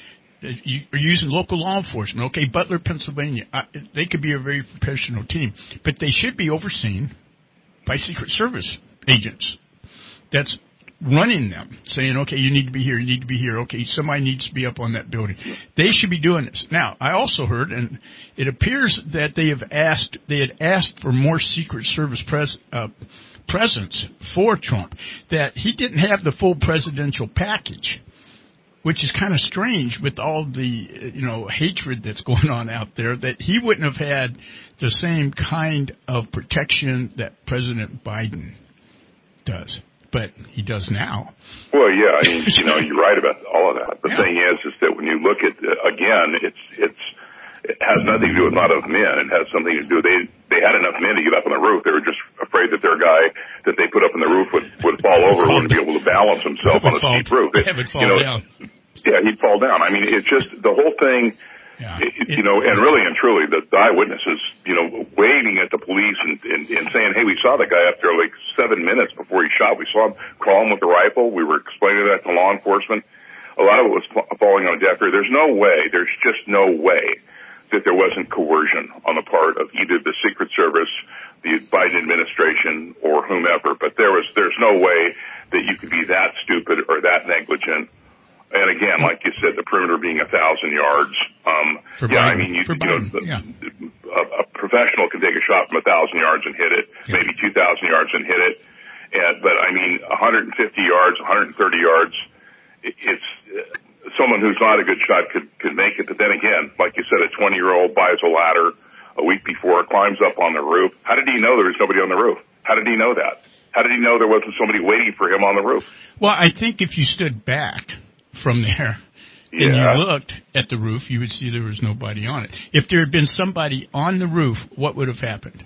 you are using local law enforcement. Okay, Butler, Pennsylvania, I, they could be a very professional team, but they should be overseen by Secret Service agents that's running them, saying, okay, you need to be here, you need to be here, okay, somebody needs to be up on that building. They should be doing this. Now, I also heard, and it appears that they have asked, they had asked for more Secret Service pres, uh, presence for Trump, that he didn't have the full presidential package, which is kind of strange with all the, you know, hatred that's going on out there, that he wouldn't have had the same kind of protection that President Biden does. But he does now. Well, yeah, I mean, you know, you're right about all of that. The yeah. thing is, is that when you look at, uh, again, it's, it's, it has nothing to do with not enough men. It has something to do, they, they had enough men to get up on the roof. They were just afraid that their guy that they put up on the roof would, would fall over, wouldn't be able to balance himself on a fall, steep roof. It, have it fall you know, down. Yeah, he'd fall down. I mean, it's just, the whole thing, Yeah. It, you know, and really and truly, the, the eyewitnesses, you know, waving at the police and, and, and saying, hey, we saw the guy up there like seven minutes before he shot. We saw him crawling with a rifle. We were explaining that to law enforcement. A lot of it was falling on deaf ear. There's no way, there's just no way that there wasn't coercion on the part of either the Secret Service, the Biden administration, or whomever. But there was, there's no way that you could be that stupid or that negligent. And again, like you said, the perimeter being a thousand yards. Um, for yeah, Biden. I mean, you, for you know, Biden. the, yeah. a, a professional can take a shot from a thousand yards and hit it, yeah. maybe two thousand yards and hit it. And, but I mean, one hundred fifty yards, one hundred thirty yards, it, it's, uh, someone who's not a good shot could, could make it. But then again, like you said, a twenty year old buys a ladder a week before, climbs up on the roof. How did he know there was nobody on the roof? How did he know that? How did he know there wasn't somebody waiting for him on the roof? Well, I think if you stood back from there, yeah. and you looked at the roof, you would see there was nobody on it. If there had been somebody on the roof, what would have happened?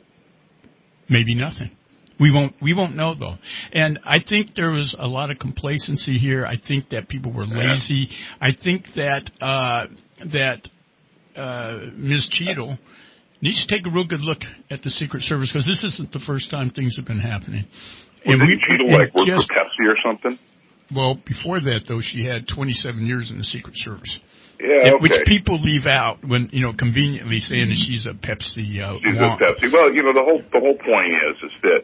Maybe nothing. We won't, we won't know though. And I think there was a lot of complacency here. I think that people were lazy. I think that, uh, that, uh, Miz Cheadle needs to take a real good look at the Secret Service, because this isn't the first time things have been happening. Well, and didn't we, Cheadle like work just, for Pepsi or something? Well, before that, though, she had twenty-seven years in the Secret Service. Yeah, okay. Which people leave out when, you know, conveniently saying that she's a Pepsi uh, She's wonk. a Pepsi. Well, you know, the whole the whole point is is that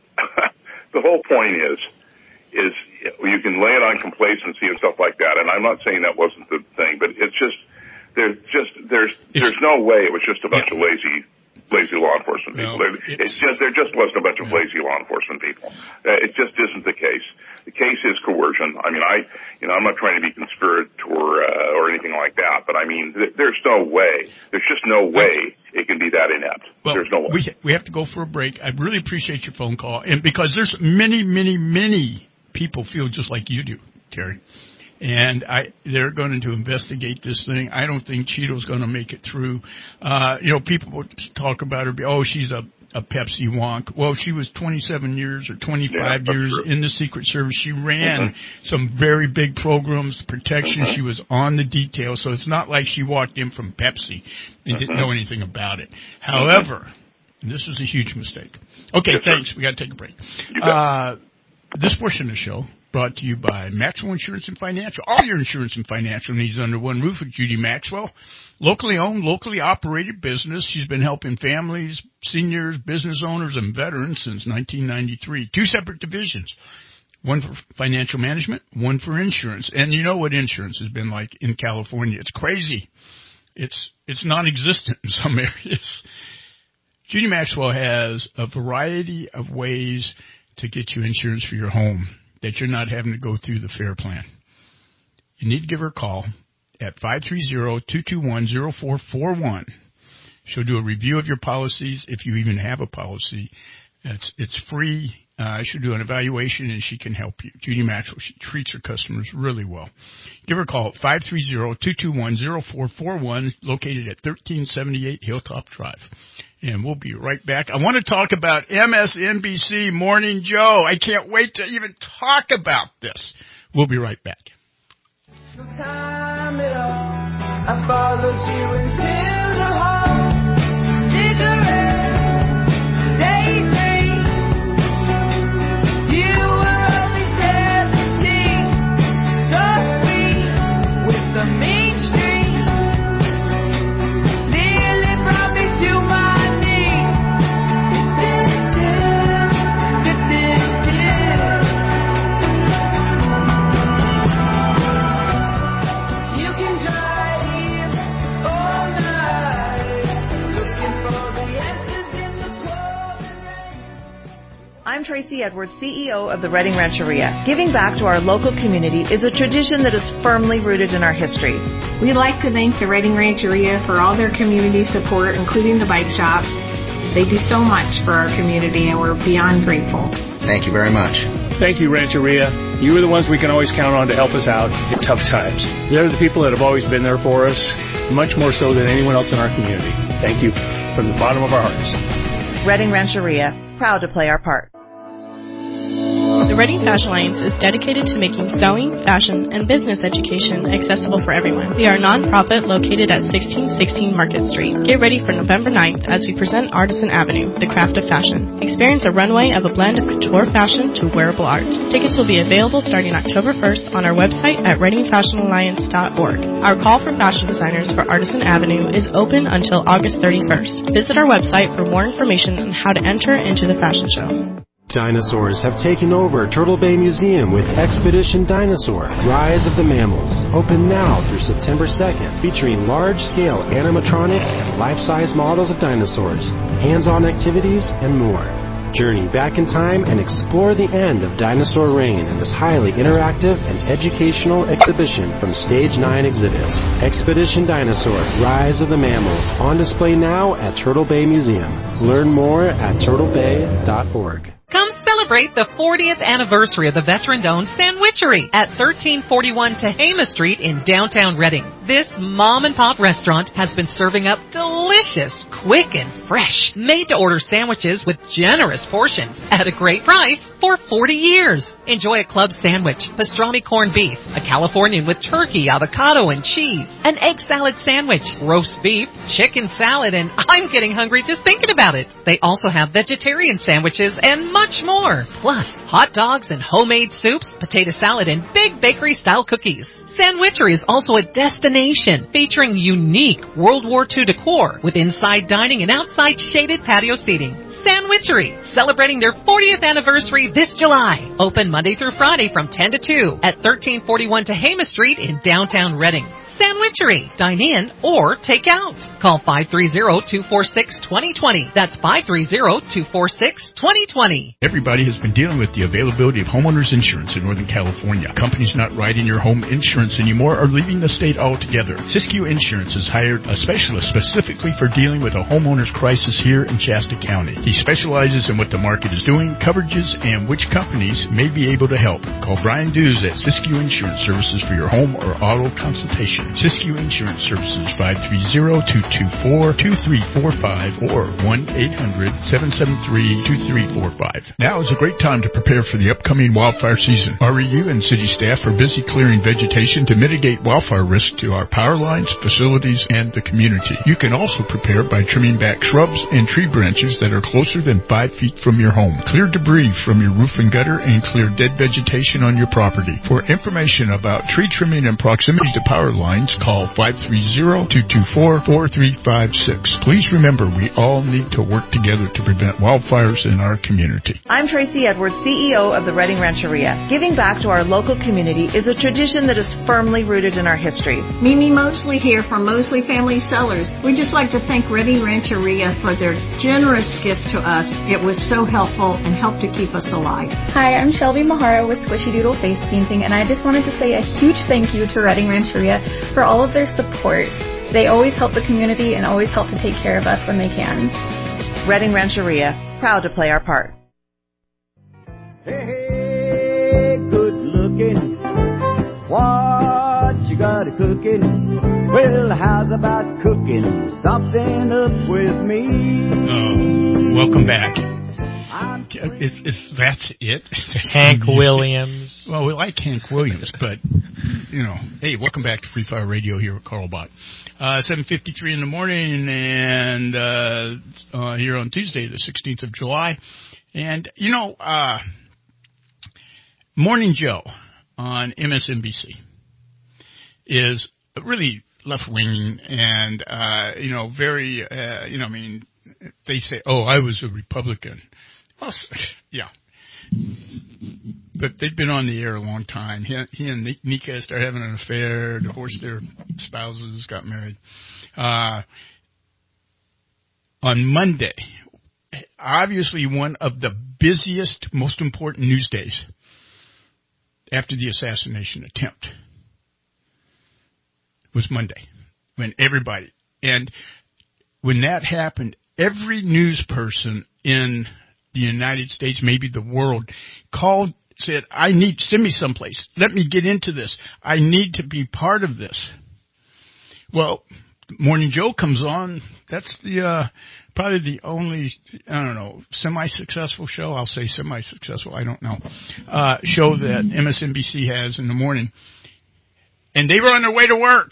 the whole point is is you can lay it on complacency and stuff like that. And I'm not saying that wasn't the thing, but it's just there's just there's there's no way it was just a bunch yeah. of lazy. lazy law enforcement people. No, it's, it's just there just wasn't a bunch of lazy law enforcement people. Uh, it just isn't the case. The case is coercion. I mean, I, you know, I'm not trying to be conspirator uh, or anything like that, but I mean, th- there's no way. There's just no way it can be that inept. Well, there's no way. We we have to go for a break. I really appreciate your phone call, and because there's many, many, many people feel just like you do, Terry. And I, they're going to investigate this thing. I don't think Cheadle's going to make it through. Uh, you know, people would talk about her, oh, she's a, a Pepsi wonk. Well, she was twenty-seven years or twenty-five yeah, years true. in the Secret Service. She ran mm-hmm. some very big programs, protection. Mm-hmm. She was on the detail. So it's not like she walked in from Pepsi and mm-hmm. didn't know anything about it. However, mm-hmm. this was a huge mistake. Okay, yes, thanks. Sir. We got to take a break. Uh, this portion of the show brought to you by Maxwell Insurance and Financial. All your insurance and financial needs under one roof with Judy Maxwell. Locally owned, locally operated business. She's been helping families, seniors, business owners, and veterans since nineteen ninety-three. Two separate divisions. One for financial management, one for insurance. And you know what insurance has been like in California. It's crazy. It's, it's non-existent in some areas. Judy Maxwell has a variety of ways to get you insurance for your home that you're not having to go through the FAIR plan. You need to give her a call at five three zero, two two one, zero four four one. She'll do a review of your policies if you even have a policy. It's, it's free. Uh, she'll do an evaluation and she can help you. Judy Maxwell, she treats her customers really well. Give her a call at five three zero, two two one, zero four four one, located at thirteen seventy-eight Hilltop Drive. And we'll be right back. I want to talk about M S N B C Morning Joe. I can't wait to even talk about this. We'll be right back. No time at all. I followed you into the hall. Cigarette, daydream. You were only seventeen. So sweet with the mainstream. Nearly brought me to my I'm Tracy Edwards, C E O of the Redding Rancheria. Giving back to our local community is a tradition that is firmly rooted in our history. We'd like to thank the Redding Rancheria for all their community support, including the bike shop. They do so much for our community, and we're beyond grateful. Thank you very much. Thank you, Rancheria. You are the ones we can always count on to help us out in tough times. They're the people that have always been there for us, much more so than anyone else in our community. Thank you from the bottom of our hearts. Redding Rancheria, proud to play our part. The Redding Fashion Alliance is dedicated to making sewing, fashion, and business education accessible for everyone. We are a non-profit located at sixteen sixteen Market Street. Get ready for November ninth as we present Artisan Avenue, the craft of fashion. Experience a runway of a blend of couture fashion to wearable art. Tickets will be available starting October first on our website at redding fashion alliance dot org. Our call for fashion designers for Artisan Avenue is open until August thirty-first. Visit our website for more information on how to enter into the fashion show. dinosaurs have taken over Turtle Bay Museum with Expedition Dinosaur, Rise of the Mammals. Open now through September second, featuring large-scale animatronics and life-size models of dinosaurs, hands-on activities, and more. Journey back in time and explore the end of dinosaur reign in this highly interactive and educational exhibition from Stage nine Exhibits. Expedition Dinosaur, Rise of the Mammals, on display now at Turtle Bay Museum. Learn more at turtle bay dot org. Come celebrate the fortieth anniversary of the veteran-owned Sandwichery at thirteen forty-one Tehama Street in downtown Reading. This mom-and-pop restaurant has been serving up delicious, quick, and fresh, made-to-order sandwiches with generous portions at a great price for forty years. Enjoy a club sandwich, pastrami corned beef, a Californian with turkey, avocado, and cheese, an egg salad sandwich, roast beef, chicken salad, and I'm getting hungry just thinking about it. They also have vegetarian sandwiches and much more. Plus, hot dogs and homemade soups, potato salad, and big bakery-style cookies. Sandwichery is also a destination featuring unique World War Two decor with inside dining and outside shaded patio seating. Sandwichery, celebrating their fortieth anniversary this July. Open Monday through Friday from ten to two at thirteen forty-one Tehama Street in downtown Reading. Sandwichery, dine in or take out. Call five three zero, two four six, two zero two zero. That's five three zero, two four six, two zero two zero. Everybody has been dealing with the availability of homeowners insurance in Northern California. Companies not writing your home insurance anymore are leaving the state altogether. Siskiyou Insurance has hired a specialist specifically for dealing with a homeowner's crisis here in Shasta County. He specializes in what the market is doing, coverages, and which companies may be able to help. Call Brian Dews at Siskiyou Insurance Services for your home or auto consultation. Siskiyou Insurance Services, five three zero, two two four, two three four five or one eight hundred, seven seven three, two three four five. Now is a great time to prepare for the upcoming wildfire season. R E U and city staff are busy clearing vegetation to mitigate wildfire risk to our power lines, facilities, and the community. You can also prepare by trimming back shrubs and tree branches that are closer than five feet from your home. Clear debris from your roof and gutter and clear dead vegetation on your property. For information about tree trimming and proximity to power lines, call five three zero, two two four, four three five six. Please remember, we all need to work together to prevent wildfires in our community. I'm Tracy Edwards, C E O of the Reading Rancheria. Giving back to our local community is a tradition that is firmly rooted in our history. Mimi Mosley here from Mosley Family Cellars. We'd just like to thank Reading Rancheria for their generous gift to us. It was so helpful and helped to keep us alive. Hi, I'm Shelby Mahara with Squishy Doodle Face Painting, and I just wanted to say a huge thank you to Reading Rancheria for all of their support. They always help the community and always help to take care of us when they can. Reading Rancheria, proud to play our part. Hey, hey, good looking. What you got a cooking? Well, how's about cooking something up with me? Oh, welcome back. Is, is that's it? Hank Williams. Well, we like Hank Williams, but you know, hey, welcome back to Free Fire Radio here at Carl Bott. Uh, seven fifty-three in the morning, and uh, uh, here on Tuesday, the sixteenth of July, and you know, uh, Morning Joe on M S N B C is really left-wing and uh, you know, very uh, you know, I mean, they say, oh, I was a Republican. Well, yeah, but they've been on the air a long time. He, he and Nika started having an affair, divorced their spouses, got married. Uh, on Monday, obviously one of the busiest, most important news days after the assassination attempt was Monday, when everybody, and when that happened, every news person in the United States, maybe the world, called, said, I need, send me someplace. Let me get into this. I need to be part of this. Well, Morning Joe comes on. That's the, uh, probably the only, I don't know, semi-successful show. I'll say semi-successful. I don't know. Uh, show that M S N B C has in the morning. And they were on their way to work.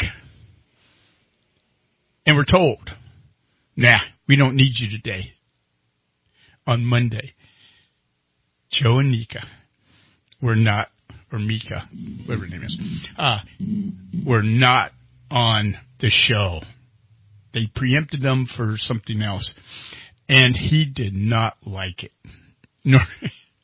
And we're told, nah, we don't need you today. On Monday, Joe and Nika were not, or Mika, whatever her name is, uh, were not on the show. They preempted them for something else, and he did not like it. Nor,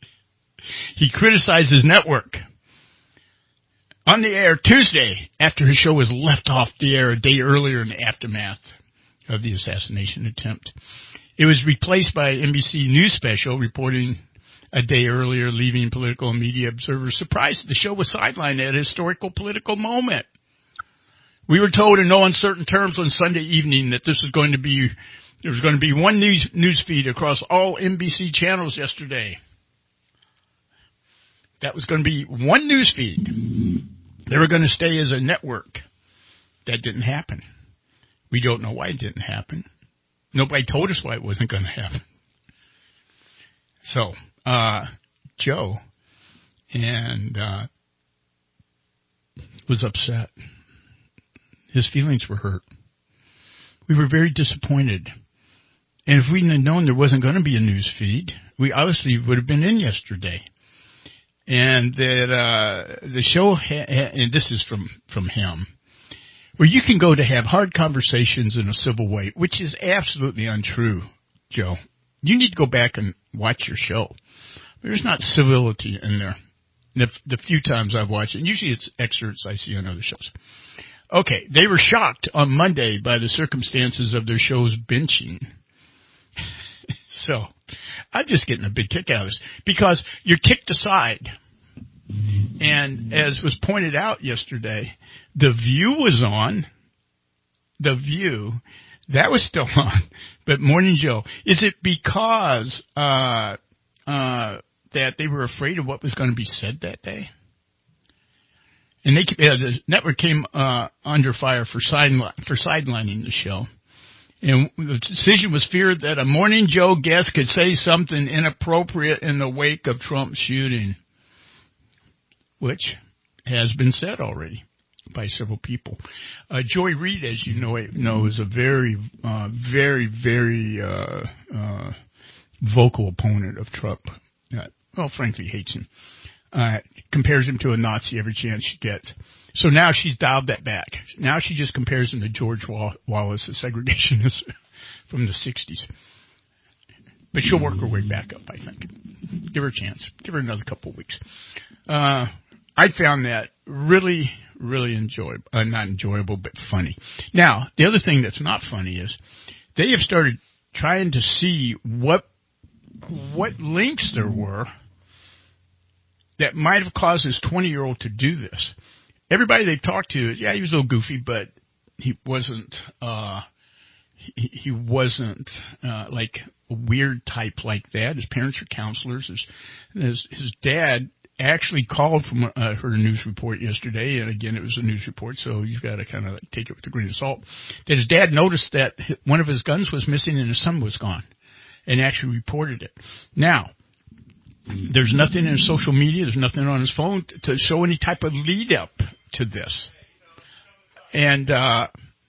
He criticized his network. On the air Tuesday, after his show was left off the air a day earlier in the aftermath of the assassination attempt. It was replaced by an N B C News special reporting a day earlier, leaving political and media observers surprised the show was sidelined at a historical political moment. We were told in no uncertain terms on Sunday evening that this was going to be, there was going to be one news, news feed across all N B C channels yesterday. That was going to be one news feed. They were going to stay as a network. That didn't happen. We don't know why it didn't happen. Nobody told us why it wasn't going to happen. So, uh, Joe and uh, was upset. His feelings were hurt. We were very disappointed. And if we'd have known there wasn't going to be a news feed, we obviously would have been in yesterday. And that uh, the show, ha- ha- and this is from, from him, where you can go to have hard conversations in a civil way, which is absolutely untrue, Joe. You need to go back and watch your show. There's not civility in there. The, the few times I've watched it, and usually it's excerpts I see on other shows. Okay, they were shocked on Monday by the circumstances of their show's benching. So, I'm just getting a big kick out of this, because you're kicked aside. And as was pointed out yesterday, The View was on. The View, that was still on. But Morning Joe, is it because uh, uh, that they were afraid of what was going to be said that day? And they, uh, the network came uh, under fire for, side, for sidelining the show. And the decision was feared that a Morning Joe guest could say something inappropriate in the wake of Trump's shooting, which has been said already by several people. Uh, Joy Reid, as you know, know is a very, uh, very, very uh, uh, vocal opponent of Trump. Uh, well, frankly, hates him. Uh, compares him to a Nazi every chance she gets. So now she's dialed that back. Now she just compares him to George Wallace, a segregationist from the sixties. But she'll work her way back up, I think. Give her a chance. Give her another couple of weeks. Uh, I found that really, really enjoyable. Uh, not enjoyable, but funny. Now, the other thing that's not funny is they have started trying to see what what links there were that might have caused this twenty-year-old to do this. Everybody they've talked to, yeah, he was a little goofy, but he wasn't, uh, he, he wasn't, uh, like a weird type like that. His parents are counselors. His, his, his dad actually called from, uh, heard a news report yesterday, and again, it was a news report, so you've got to kind of take it with a grain of salt, that his dad noticed that one of his guns was missing and his son was gone, and actually reported it. Now, there's nothing in his social media, there's nothing on his phone to show any type of lead up to this. And, uh,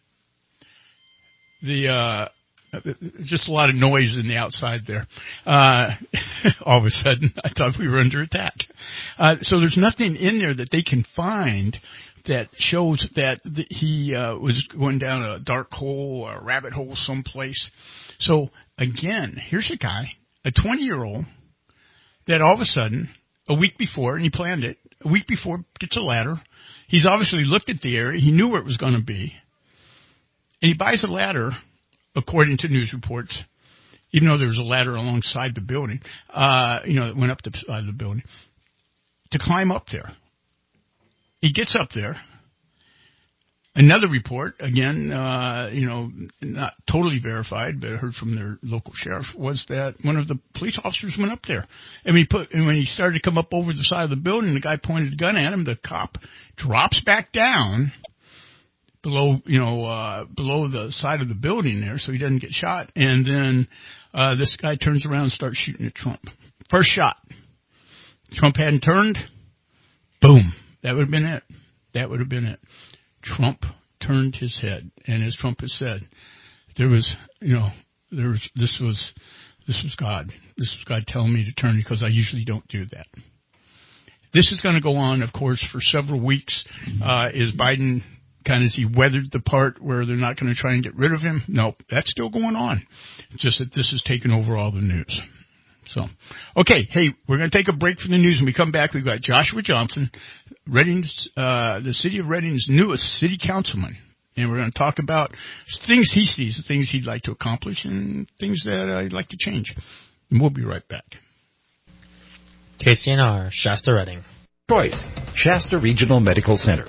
the, uh, just a lot of noise in the outside there. Uh, all of a sudden, I thought we were under attack. Uh, so there's nothing in there that they can find that shows that the, he, uh, was going down a dark hole or a rabbit hole someplace. So again, here's a guy, a twenty year old, that all of a sudden, a week before, and he planned it, a week before, gets a ladder. He's obviously looked at the area. He knew where it was going to be. And he buys a ladder, according to news reports, even though there was a ladder alongside the building, uh, you know, that went up the side of the building, to climb up there. He gets up there. Another report, again, uh, you know, not totally verified, but I heard from their local sheriff, was that one of the police officers went up there. And he put, and when he started to come up over the side of the building, the guy pointed a gun at him. The cop drops back down below, you know, uh, below the side of the building there, so he doesn't get shot. And then uh, this guy turns around and starts shooting at Trump. First shot. Trump hadn't turned. Boom. That would have been it. That would have been it. Trump turned his head, and as Trump has said, there was, you know, there was, this was, this was God. This was God telling me to turn, because I usually don't do that. This is going to go on, of course, for several weeks. Uh, is Biden kind of, has he weathered the part where they're not going to try and get rid of him? No, that's still going on. It's just that this has taken over all the news. So, okay, hey, we're going to take a break from the news. When we come back, we've got Joshua Johnson, Reading's, uh, the city of Reading's newest city councilman. And we're going to talk about things he sees, things he'd like to accomplish, and things that I'd like to change. And we'll be right back. K C N R, Shasta Reading. Detroit, Shasta Regional Medical Center.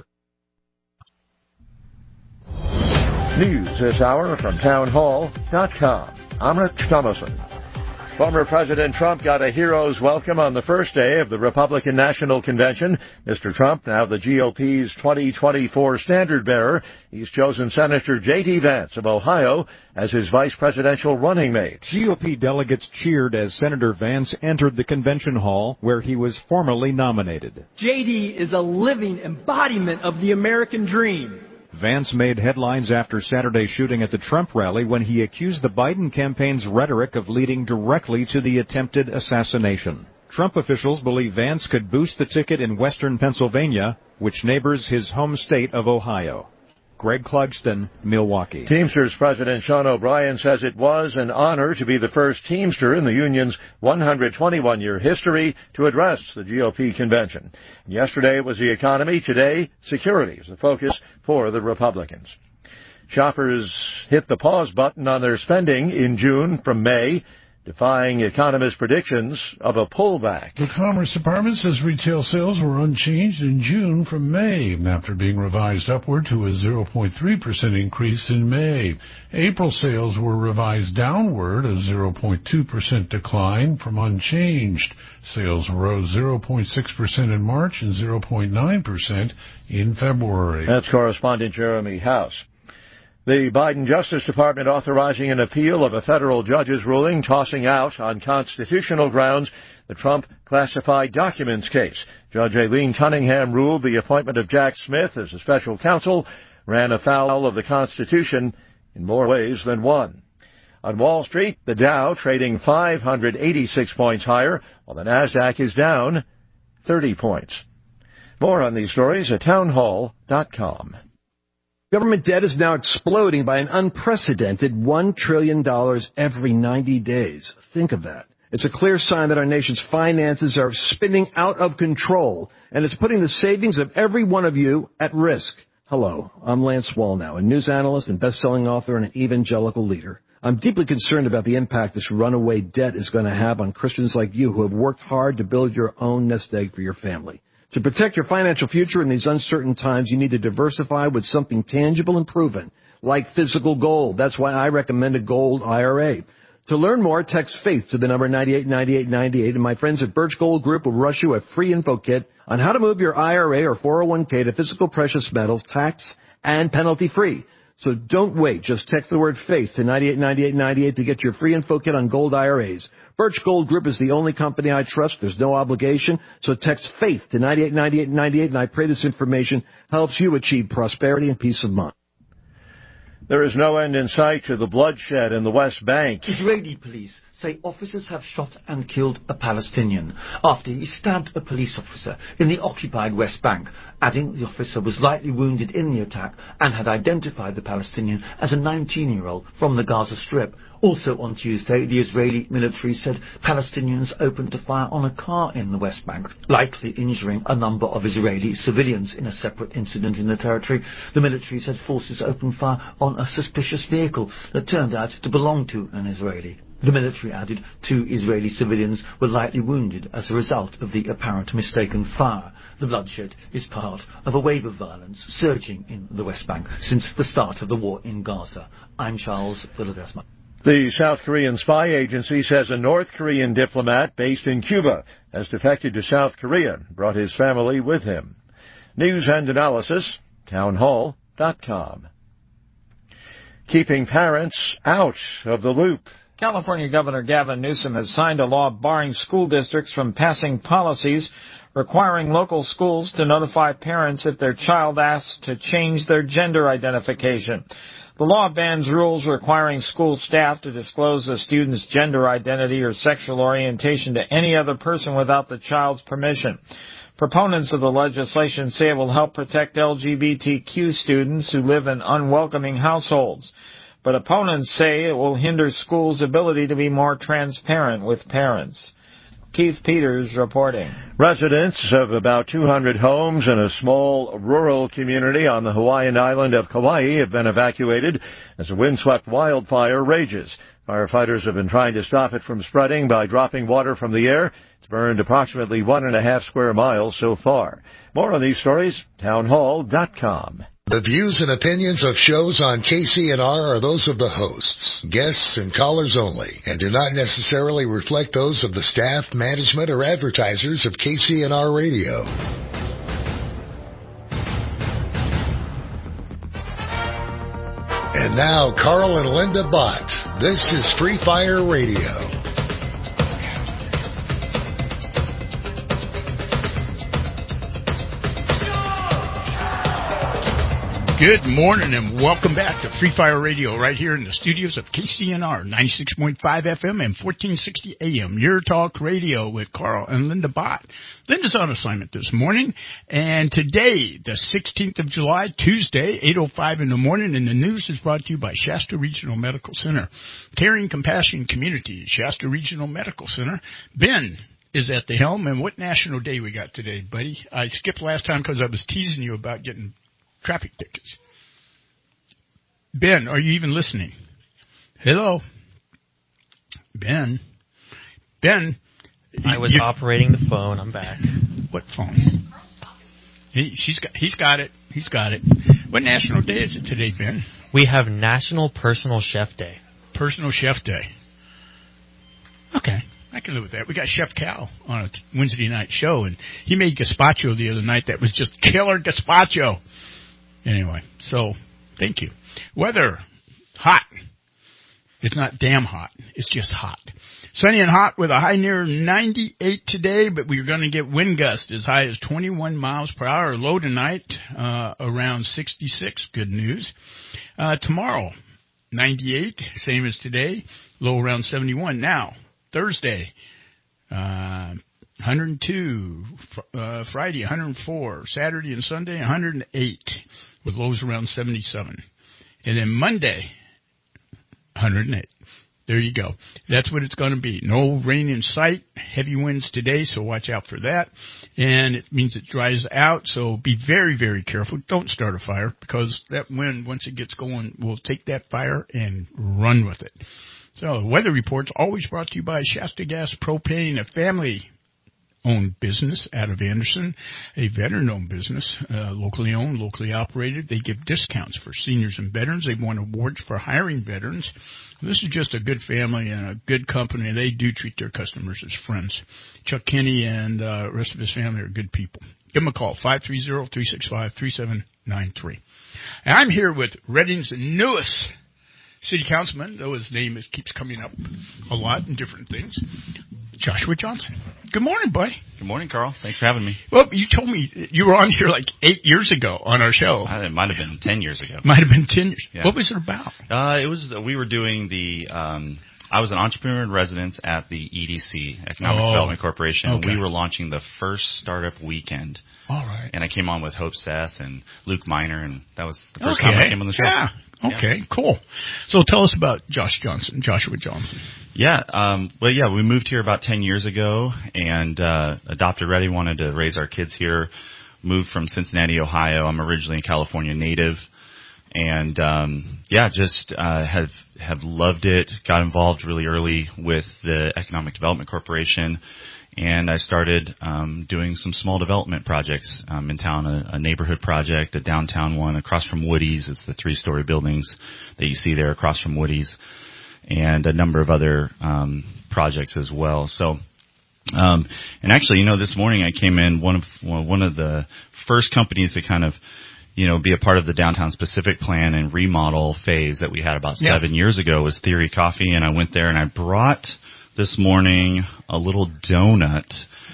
News this hour from town hall dot com. I'm Rich Thomason. Former President Trump got a hero's welcome on the first day of the Republican National Convention. Mister Trump, now the G O P's twenty twenty-four standard bearer, he's chosen Senator J D Vance of Ohio as his vice presidential running mate. G O P delegates cheered as Senator Vance entered the convention hall where he was formally nominated. J D is a living embodiment of the American dream. Vance made headlines after Saturday's shooting at the Trump rally when he accused the Biden campaign's rhetoric of leading directly to the attempted assassination. Trump officials believe Vance could boost the ticket in western Pennsylvania, which neighbors his home state of Ohio. Greg Clugston, Milwaukee. Teamsters President Sean O'Brien says it was an honor to be the first Teamster in the union's one hundred twenty-one year history to address the G O P convention. Yesterday was the economy. Today, security is the focus for the Republicans. Shoppers hit the pause button on their spending in June from May, defying economists' predictions of a pullback. The Commerce Department says retail sales were unchanged in June from May, after being revised upward to a zero point three percent increase in May. April sales were revised downward, a zero point two percent decline from unchanged. Sales rose zero point six percent in March and zero point nine percent in February. That's correspondent Jeremy House. The Biden Justice Department authorizing an appeal of a federal judge's ruling tossing out on constitutional grounds the Trump classified documents case. Judge Aileen Cunningham ruled the appointment of Jack Smith as a special counsel ran afoul of the Constitution in more ways than one. On Wall Street, the Dow trading five hundred eighty-six points higher, while the NASDAQ is down thirty points. More on these stories at town hall dot com. Government debt is now exploding by an unprecedented one trillion dollars every ninety days. Think of that. It's a clear sign that our nation's finances are spinning out of control, and it's putting the savings of every one of you at risk. Hello, I'm Lance Wallnow, a news analyst and best-selling author and an evangelical leader. I'm deeply concerned about the impact this runaway debt is going to have on Christians like you who have worked hard to build your own nest egg for your family. To protect your financial future in these uncertain times, you need to diversify with something tangible and proven, like physical gold. That's why I recommend a gold I R A. To learn more, text FAITH to the number ninety-eight ninety-eight ninety-eight, and my friends at Birch Gold Group will rush you a free info kit on how to move your I R A or four oh one k to physical precious metals, tax and penalty free. So don't wait. Just text the word FAITH to ninety-eight ninety-eight ninety-eight to get your free info kit on gold I R As. Birch Gold Group is the only company I trust. There's no obligation. So text FAITH to ninety-eight ninety-eight ninety-eight, and I pray this information helps you achieve prosperity and peace of mind. There is no end in sight to the bloodshed in the West Bank. Israeli police say officers have shot and killed a Palestinian after he stabbed a police officer in the occupied West Bank, adding the officer was lightly wounded in the attack and had identified the Palestinian as a nineteen-year-old from the Gaza Strip. Also on Tuesday, the Israeli military said Palestinians opened fire on a car in the West Bank, likely injuring a number of Israeli civilians in a separate incident in the territory. The military said forces opened fire on a suspicious vehicle that turned out to belong to an Israeli. The military added two Israeli civilians were lightly wounded as a result of the apparent mistaken fire. The bloodshed is part of a wave of violence surging in the West Bank since the start of the war in Gaza. I'm Charles Villadesma. The South Korean spy agency says a North Korean diplomat based in Cuba has defected to South Korea and brought his family with him. News and analysis, town hall dot com. Keeping parents out of the loop. California Governor Gavin Newsom has signed a law barring school districts from passing policies requiring local schools to notify parents if their child asks to change their gender identification. The law bans rules requiring school staff to disclose a student's gender identity or sexual orientation to any other person without the child's permission. Proponents of the legislation say it will help protect L G B T Q students who live in unwelcoming households. but opponents say it will hinder schools' ability to be more transparent with parents. Keith Peters reporting. Residents of about two hundred homes in a small rural community on the Hawaiian island of Kauai have been evacuated as a windswept wildfire rages. Firefighters have been trying to stop it from spreading by dropping water from the air. It's burned approximately one and a half square miles so far. More on these stories, townhall dot com. The views and opinions of shows on K C N R are those of the hosts, guests, and callers only, and do not necessarily reflect those of the staff, management, or advertisers of K C N R Radio. And now, Carl and Linda Bott. This is Free Fire Radio. Good morning and welcome back to Free Fire Radio right here in the studios of K C N R ninety-six point five F M and fourteen sixty A M. Your talk radio with Carl and Linda Bott. Linda's on assignment this morning, and today, the sixteenth of July, Tuesday, eight oh five in the morning, and the news is brought to you by Shasta Regional Medical Center. Caring, compassion, community, Shasta Regional Medical Center. Ben is at the helm, and what national day we got today, buddy? I skipped last time because I was teasing you about getting traffic tickets. Ben, are you even listening? Hello? Ben? Ben? I was operating the phone. I'm back. What phone? He, she's got, he's got it. He's got it. What national day is it today, Ben? We have National Personal Chef Day. Personal Chef Day. Okay. I can live with that. We got Chef Cal on a Wednesday night show, and he made gazpacho the other night that was just killer gazpacho. Anyway, so thank you. Weather, hot. It's not damn hot. It's just hot. Sunny and hot with a high near ninety-eight today, but we're going to get wind gusts as high as twenty-one miles per hour. Low tonight, uh, around sixty-six. Good news. Uh, tomorrow, ninety-eight, same as today. Low around seventy-one. Now, Thursday, uh, one hundred two. Uh, Friday, one hundred four. Saturday and Sunday, one hundred eight. With lows around seventy-seven. And then Monday, one hundred eight. There you go. That's what it's going to be. No rain in sight. Heavy winds today, so watch out for that. And it means it dries out, so be very, very careful. Don't start a fire, because that wind, once it gets going, will take that fire and run with it. So the weather report's always brought to you by Shasta Gas Propane, a family owned business out of Anderson, a veteran-owned business, uh, locally owned, locally operated. They give discounts for seniors and veterans. They've won awards for hiring veterans. This is just a good family and a good company. They do treat their customers as friends. Chuck Kenny and uh, the rest of his family are good people. Give them a call, five three zero, three six five, three seven nine three. And I'm here with Redding's newest city councilman, though his name is, keeps coming up a lot in different things, Joshua Johnson. Good morning, buddy. Good morning, Carl. Thanks for having me. Well, you told me you were on here like eight years ago on our show. Uh, it might have been ten years ago. Might have been ten years. Yeah. What was it about? Uh, it was, uh, we were doing the, um, I was an entrepreneur in residence at the E D C, Economic Oh, Development Corporation. okay. We were launching the first startup weekend. All right. And I came on with Hope Seth and Luke Miner, and that was the first Okay. time I came on the show. Yeah. Okay, yeah. Cool. So tell us about Josh Johnson, Joshua Johnson. Yeah, um, well, yeah, we moved here about ten years ago, and uh, adopted Redding, wanted to raise our kids here. Moved from Cincinnati, Ohio. I'm originally a California native, and um, yeah, just uh, have have loved it. Got involved really early with the Economic Development Corporation, and I started um, doing some small development projects um, in town. A, a neighborhood project, a downtown one across from Woody's. It's the three-story buildings that you see there across from Woody's, and a number of other um, projects as well. So, um, and actually, you know, this morning I came in, one of well, one of the first companies to kind of, you know, be a part of the downtown specific plan and remodel phase that we had about Yeah. seven years ago was Theory Coffee, and I went there and I brought this morning a little donut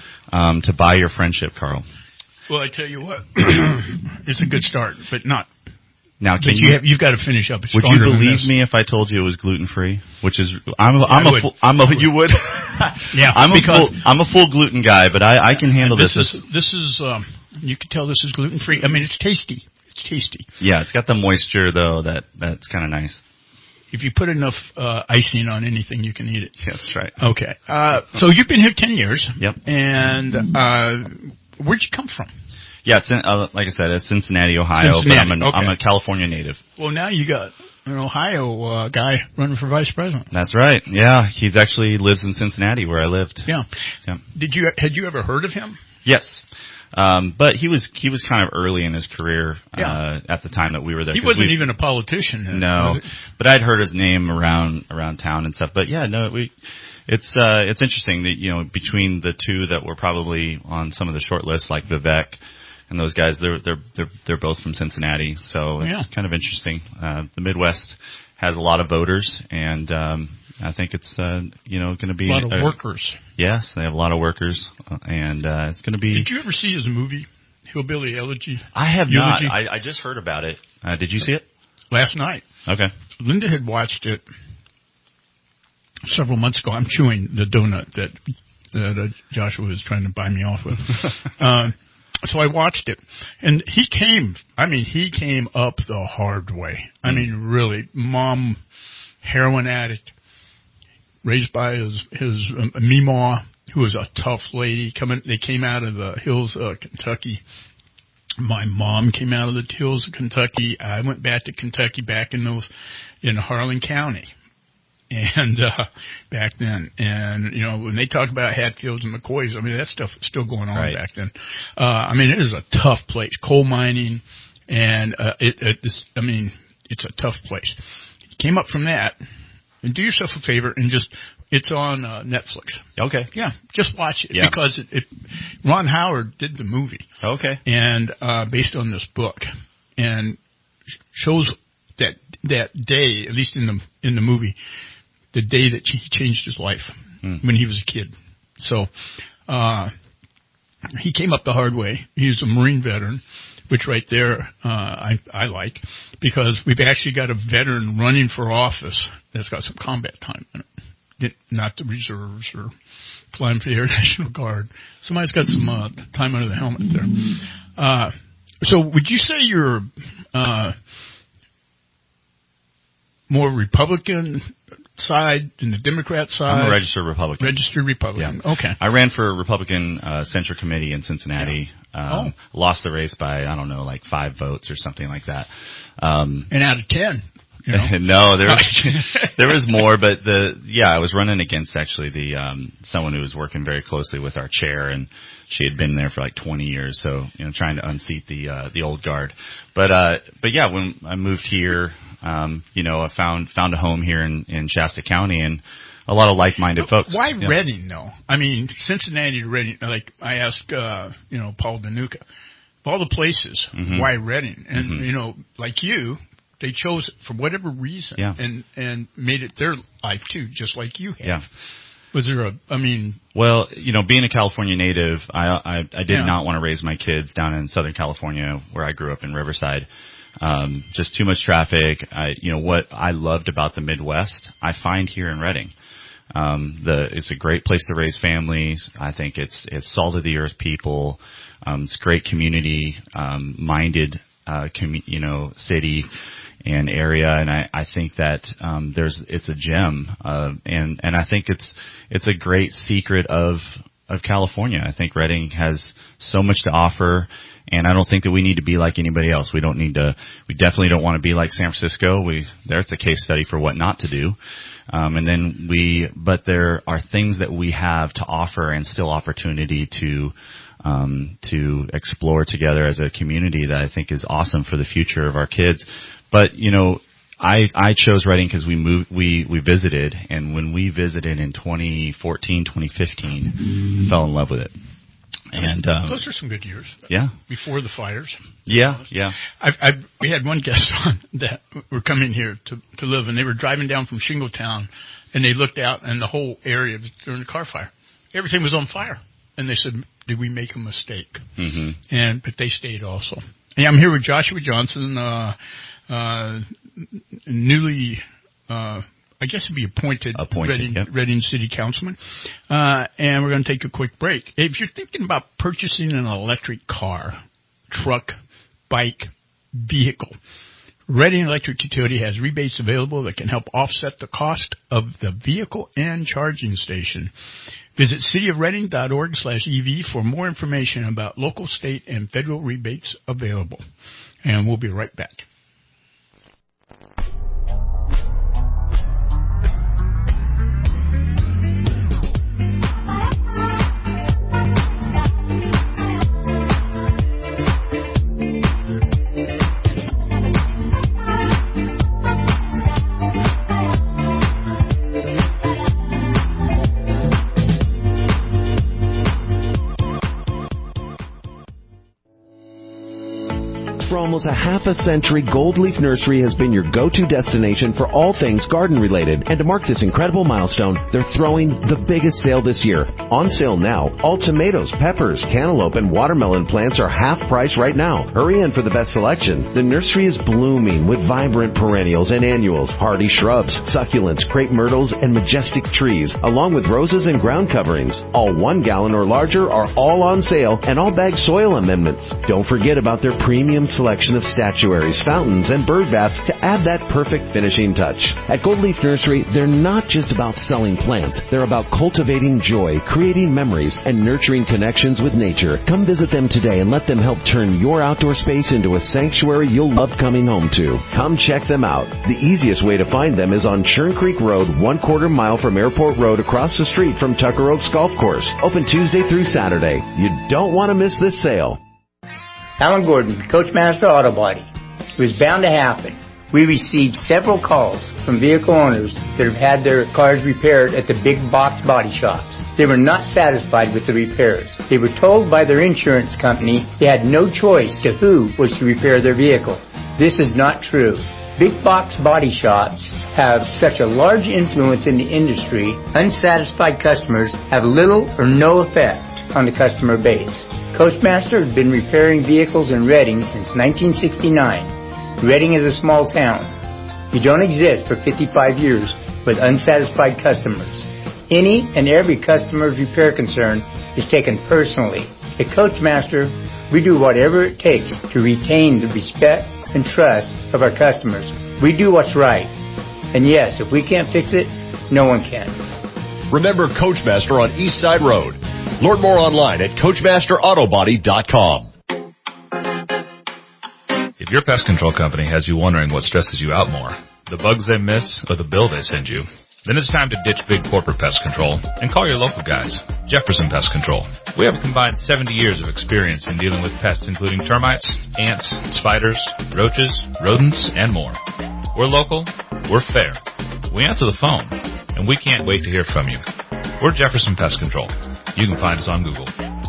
um, to buy your friendship, Carl. Well, I tell you what, it's a good start, but not. Now, But can you you, have, you've got to finish up. would you stronger than believe this. me if I told you it was gluten free? Which is, I'm a, I'm I a, would. full, I'm a, you would? Yeah, I'm a because full, I'm a full gluten guy, but I, I can handle this. this. Is, this is, um, you can tell this is gluten free. I mean, it's tasty. It's tasty. Yeah, it's got the moisture though. That that's kind of nice. if you put enough uh, icing on anything, you can eat it. Yeah, that's right. Okay. Uh, so you've been here ten years. Yep. And uh, where'd you come from? Yeah, uh, like I said, it's Cincinnati, Ohio, Cincinnati, but I'm, an, okay. I'm a California native. Well, now you got an Ohio uh, guy running for vice president. That's right. Yeah, he's actually lives in Cincinnati where I lived. Yeah. Yeah. Did you had you ever heard of him? Yes. Um, but he was he was kind of early in his career uh, yeah. at the time that we were there. He wasn't even a politician then. No, but I'd heard his name around around town and stuff. But yeah, no, we it's uh, it's interesting that you know between the two that were probably on some of the short lists like Vivek and those guys, they're they're they're they're both from Cincinnati, so it's yeah. kind of interesting. Uh, the Midwest has a lot of voters, and um, I think it's uh, you know going to be a lot of uh, workers. Yes, they have a lot of workers, uh, and uh, it's going to be. Did you ever see his movie, Hillbilly Elegy? I have Eulogy? not. I, I just heard about it. Uh, did you see it? Last night. Okay. Linda had watched it several months ago. I'm chewing the donut that that uh, Joshua was trying to buy me off with. uh, so I watched it, and he came. I mean, he came up the hard way. I mean, really, mom, heroin addict, raised by his his um, Meemaw, who was a tough lady. Coming, they came out of the hills of Kentucky. My mom came out of the hills of Kentucky. I went back to Kentucky back in those in Harlan County. And, uh, back then, and, you know, when they talk about Hatfields and McCoys, I mean, that stuff is still going on right. back then. Uh, I mean, it is a tough place, coal mining, and, uh, it, it is, I mean, it's a tough place. Came up from that, and do yourself a favor and just, it's on, uh, Netflix. Okay. Yeah, just watch it, yeah. because it, it, Ron Howard did the movie. Okay. And, uh, based on this book, and shows that, that day, at least in the, in the movie, the day that he changed his life mm. when he was a kid. So, uh, he came up the hard way. He's a Marine veteran, which right there, uh, I, I like, because we've actually got a veteran running for office that's got some combat time in it. Not the reserves or flying for the Air National Guard. Somebody's got some, uh, time under the helmet there. Uh, so would you say you're, uh, more Republican side than the Democrat side? I'm a registered Republican. Registered Republican. Yeah. Okay. I ran for Republican uh, Central Committee in Cincinnati. Yeah. Um, oh. Lost the race by, I don't know, like five votes or something like that. Um, and out of ten. You know? no, there was, there was more, but the, yeah, I was running against actually the, um, someone who was working very closely with our chair, and she had been there for like twenty years. So, you know, trying to unseat the, uh, the old guard. But, uh, but yeah, when I moved here, um, you know, I found, found a home here in, in Shasta County, and a lot of like-minded folks. Why yeah. Reading though? I mean, Cincinnati to Reading, like I asked, uh, you know, Paul Danuka, of all the places, mm-hmm. why Reading? And, mm-hmm. you know, like you, they chose it for whatever reason, yeah. and and made it their life too, just like you have. Yeah. Was there a? I mean, well, you know, being a California native, I I, I did yeah. not want to raise my kids down in Southern California, where I grew up in Riverside. Um, just too much traffic. I, you know, what I loved about the Midwest, I find here in Reading. Um, the it's a great place to raise families. I think it's it's salt of the earth people. Um, it's great community um, minded, uh, commu- you know, city and area, and I, I think that um, there's it's a gem, uh, and and I think it's it's a great secret of of California. I think Reading has so much to offer, and I don't think that we need to be like anybody else. We don't need to. We definitely don't want to be like San Francisco. We there's a case study for what not to do, um, and then we. But there are things that we have to offer, and still opportunity to. Um, to explore together as a community that I think is awesome for the future of our kids. But, you know, I, I chose Reading because we moved, we, we visited, and when we visited in twenty fourteen, twenty fifteen, fell in love with it. And, um, those are some good years. Yeah. Before the fires. Yeah, yeah. I've, I've, we had one guest on that were coming here to, to live, and they were driving down from Shingletown, and they looked out, and the whole area was during a car fire. Everything was on fire. And they said, did we make a mistake? Mm-hmm. And, but they stayed also. And I'm here with Joshua Johnson, uh, uh, newly, uh, I guess it'd be appointed, appointed Reading, yep. Reading City Councilman. Uh, and we're going to take a quick break. If you're thinking about purchasing an electric car, truck, bike, vehicle, Reading Electric Utility has rebates available that can help offset the cost of the vehicle and charging station. Visit cityofreading.org slash EV for more information about local, state, and federal rebates available. And we'll be right back. For almost a half a century, Gold Leaf Nursery has been your go-to destination for all things garden-related. And to mark this incredible milestone, they're throwing the biggest sale this year. On sale now, all tomatoes, peppers, cantaloupe, and watermelon plants are half price right now. Hurry in for the best selection. The nursery is blooming with vibrant perennials and annuals, hardy shrubs, succulents, crepe myrtles, and majestic trees, along with roses and ground coverings. All one gallon or larger are all on sale, and all bag soil amendments. Don't forget about their premium selection of statuaries, fountains, and bird baths to add that perfect finishing touch. At Gold Leaf Nursery, they're not just about selling plants. They're about cultivating joy, creating memories, and nurturing connections with nature. Come visit them today and let them help turn your outdoor space into a sanctuary you'll love coming home to. Come check them out. The easiest way to find them is on Churn Creek Road, one quarter mile from Airport Road across the street from Tucker Oaks Golf Course. Open Tuesday through Saturday. You don't want to miss this sale. Alan Gordon, Coachmaster Auto Body. It was bound to happen. We received several calls from vehicle owners that have had their cars repaired at the big box body shops. They were not satisfied with the repairs. They were told by their insurance company they had no choice to who was to repair their vehicle. This is not true. Big box body shops have such a large influence in the industry, unsatisfied customers have little or no effect on the customer base. Coachmaster has been repairing vehicles in Reading since nineteen sixty-nine. Reading is a small town. You don't exist for fifty-five years with unsatisfied customers. Any and every customer's repair concern is taken personally. At Coachmaster, we do whatever it takes to retain the respect and trust of our customers. We do what's right. And yes, if we can't fix it, no one can. Remember Coachmaster on East Side Road. Learn more online at coachmaster auto body dot com. If your pest control company has you wondering what stresses you out more, the bugs they miss or the bill they send you, then it's time to ditch big corporate pest control and call your local guys, Jefferson Pest Control. We have a combined seventy years of experience in dealing with pests including termites, ants, spiders, roaches, rodents, and more. We're local, we're fair, we answer the phone, and we can't wait to hear from you. We're Jefferson Pest Control. You can find us on Google.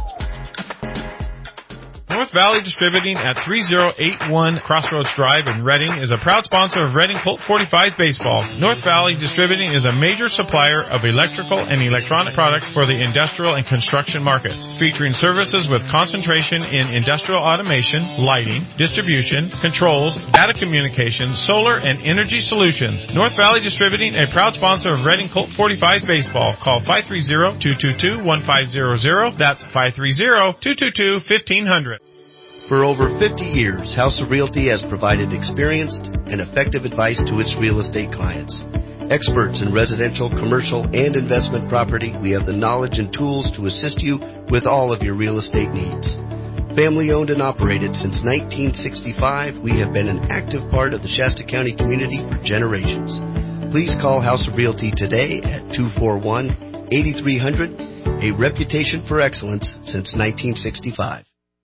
North Valley Distributing at thirty eighty-one Crossroads Drive in Reading is a proud sponsor of Reading Colt forty-five Baseball. North Valley Distributing is a major supplier of electrical and electronic products for the industrial and construction markets, featuring services with concentration in industrial automation, lighting, distribution, controls, data communications, solar, and energy solutions. North Valley Distributing, a proud sponsor of Reading Colt forty-five Baseball. Call five three zero, two two two, one five zero zero. That's five three zero, two two two, one five zero zero. For over fifty years, House of Realty has provided experienced and effective advice to its real estate clients. Experts in residential, commercial, and investment property, we have the knowledge and tools to assist you with all of your real estate needs. Family owned and operated since nineteen sixty-five, we have been an active part of the Shasta County community for generations. Please call House of Realty today at two four one, eight three zero zero, a reputation for excellence since nineteen sixty-five.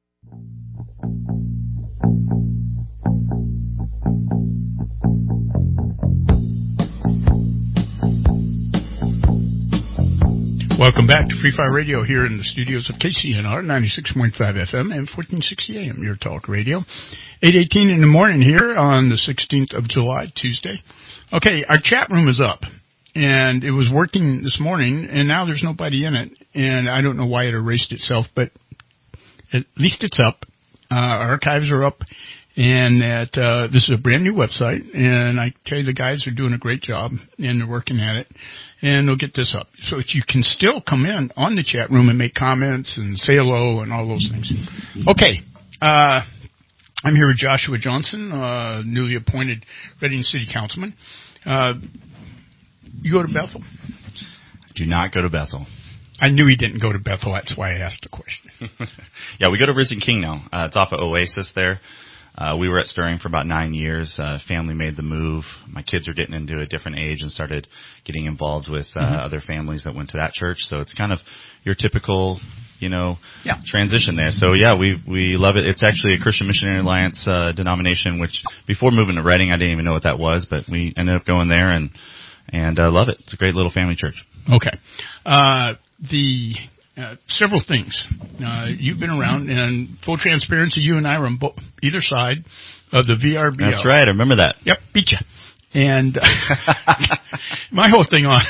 Welcome back to Free Fire Radio here in the studios of K C N R, ninety-six point five F M and fourteen sixty A M, your talk radio. eight eighteen in the morning here on the sixteenth of July, Tuesday. Okay, our chat room is up, and it was working this morning, and now there's nobody in it, and I don't know why it erased itself, but at least it's up. Uh, our archives are up, and that uh, this is a brand new website, and I tell you, the guys are doing a great job, and they're working at it, and they'll get this up. So that you can still come in on the chat room and make comments and say hello and all those things. Okay, uh, I'm here with Joshua Johnson, uh, newly appointed Reading City Councilman. Uh, you go to Bethel? Do not go to Bethel. I knew he didn't go to Bethel. That's why I asked the question. Yeah, we go to Risen King now. Uh, it's off of Oasis there. Uh, we were at Stirring for about nine years. Uh, family made the move. My kids are getting into a different age and started getting involved with uh, mm-hmm. other families that went to that church. So it's kind of your typical, you know, yeah. transition there. So yeah, we we love it. It's actually a Christian Missionary Alliance uh, denomination, which before moving to Reading, I didn't even know what that was, but we ended up going there and and uh, love it. It's a great little family church. Okay. Uh, the Uh, several things. Uh, you've been around, and full transparency, you and I were on bo- either side of the V R B L. That's right. I remember that. Yep, beat you. And my whole thing on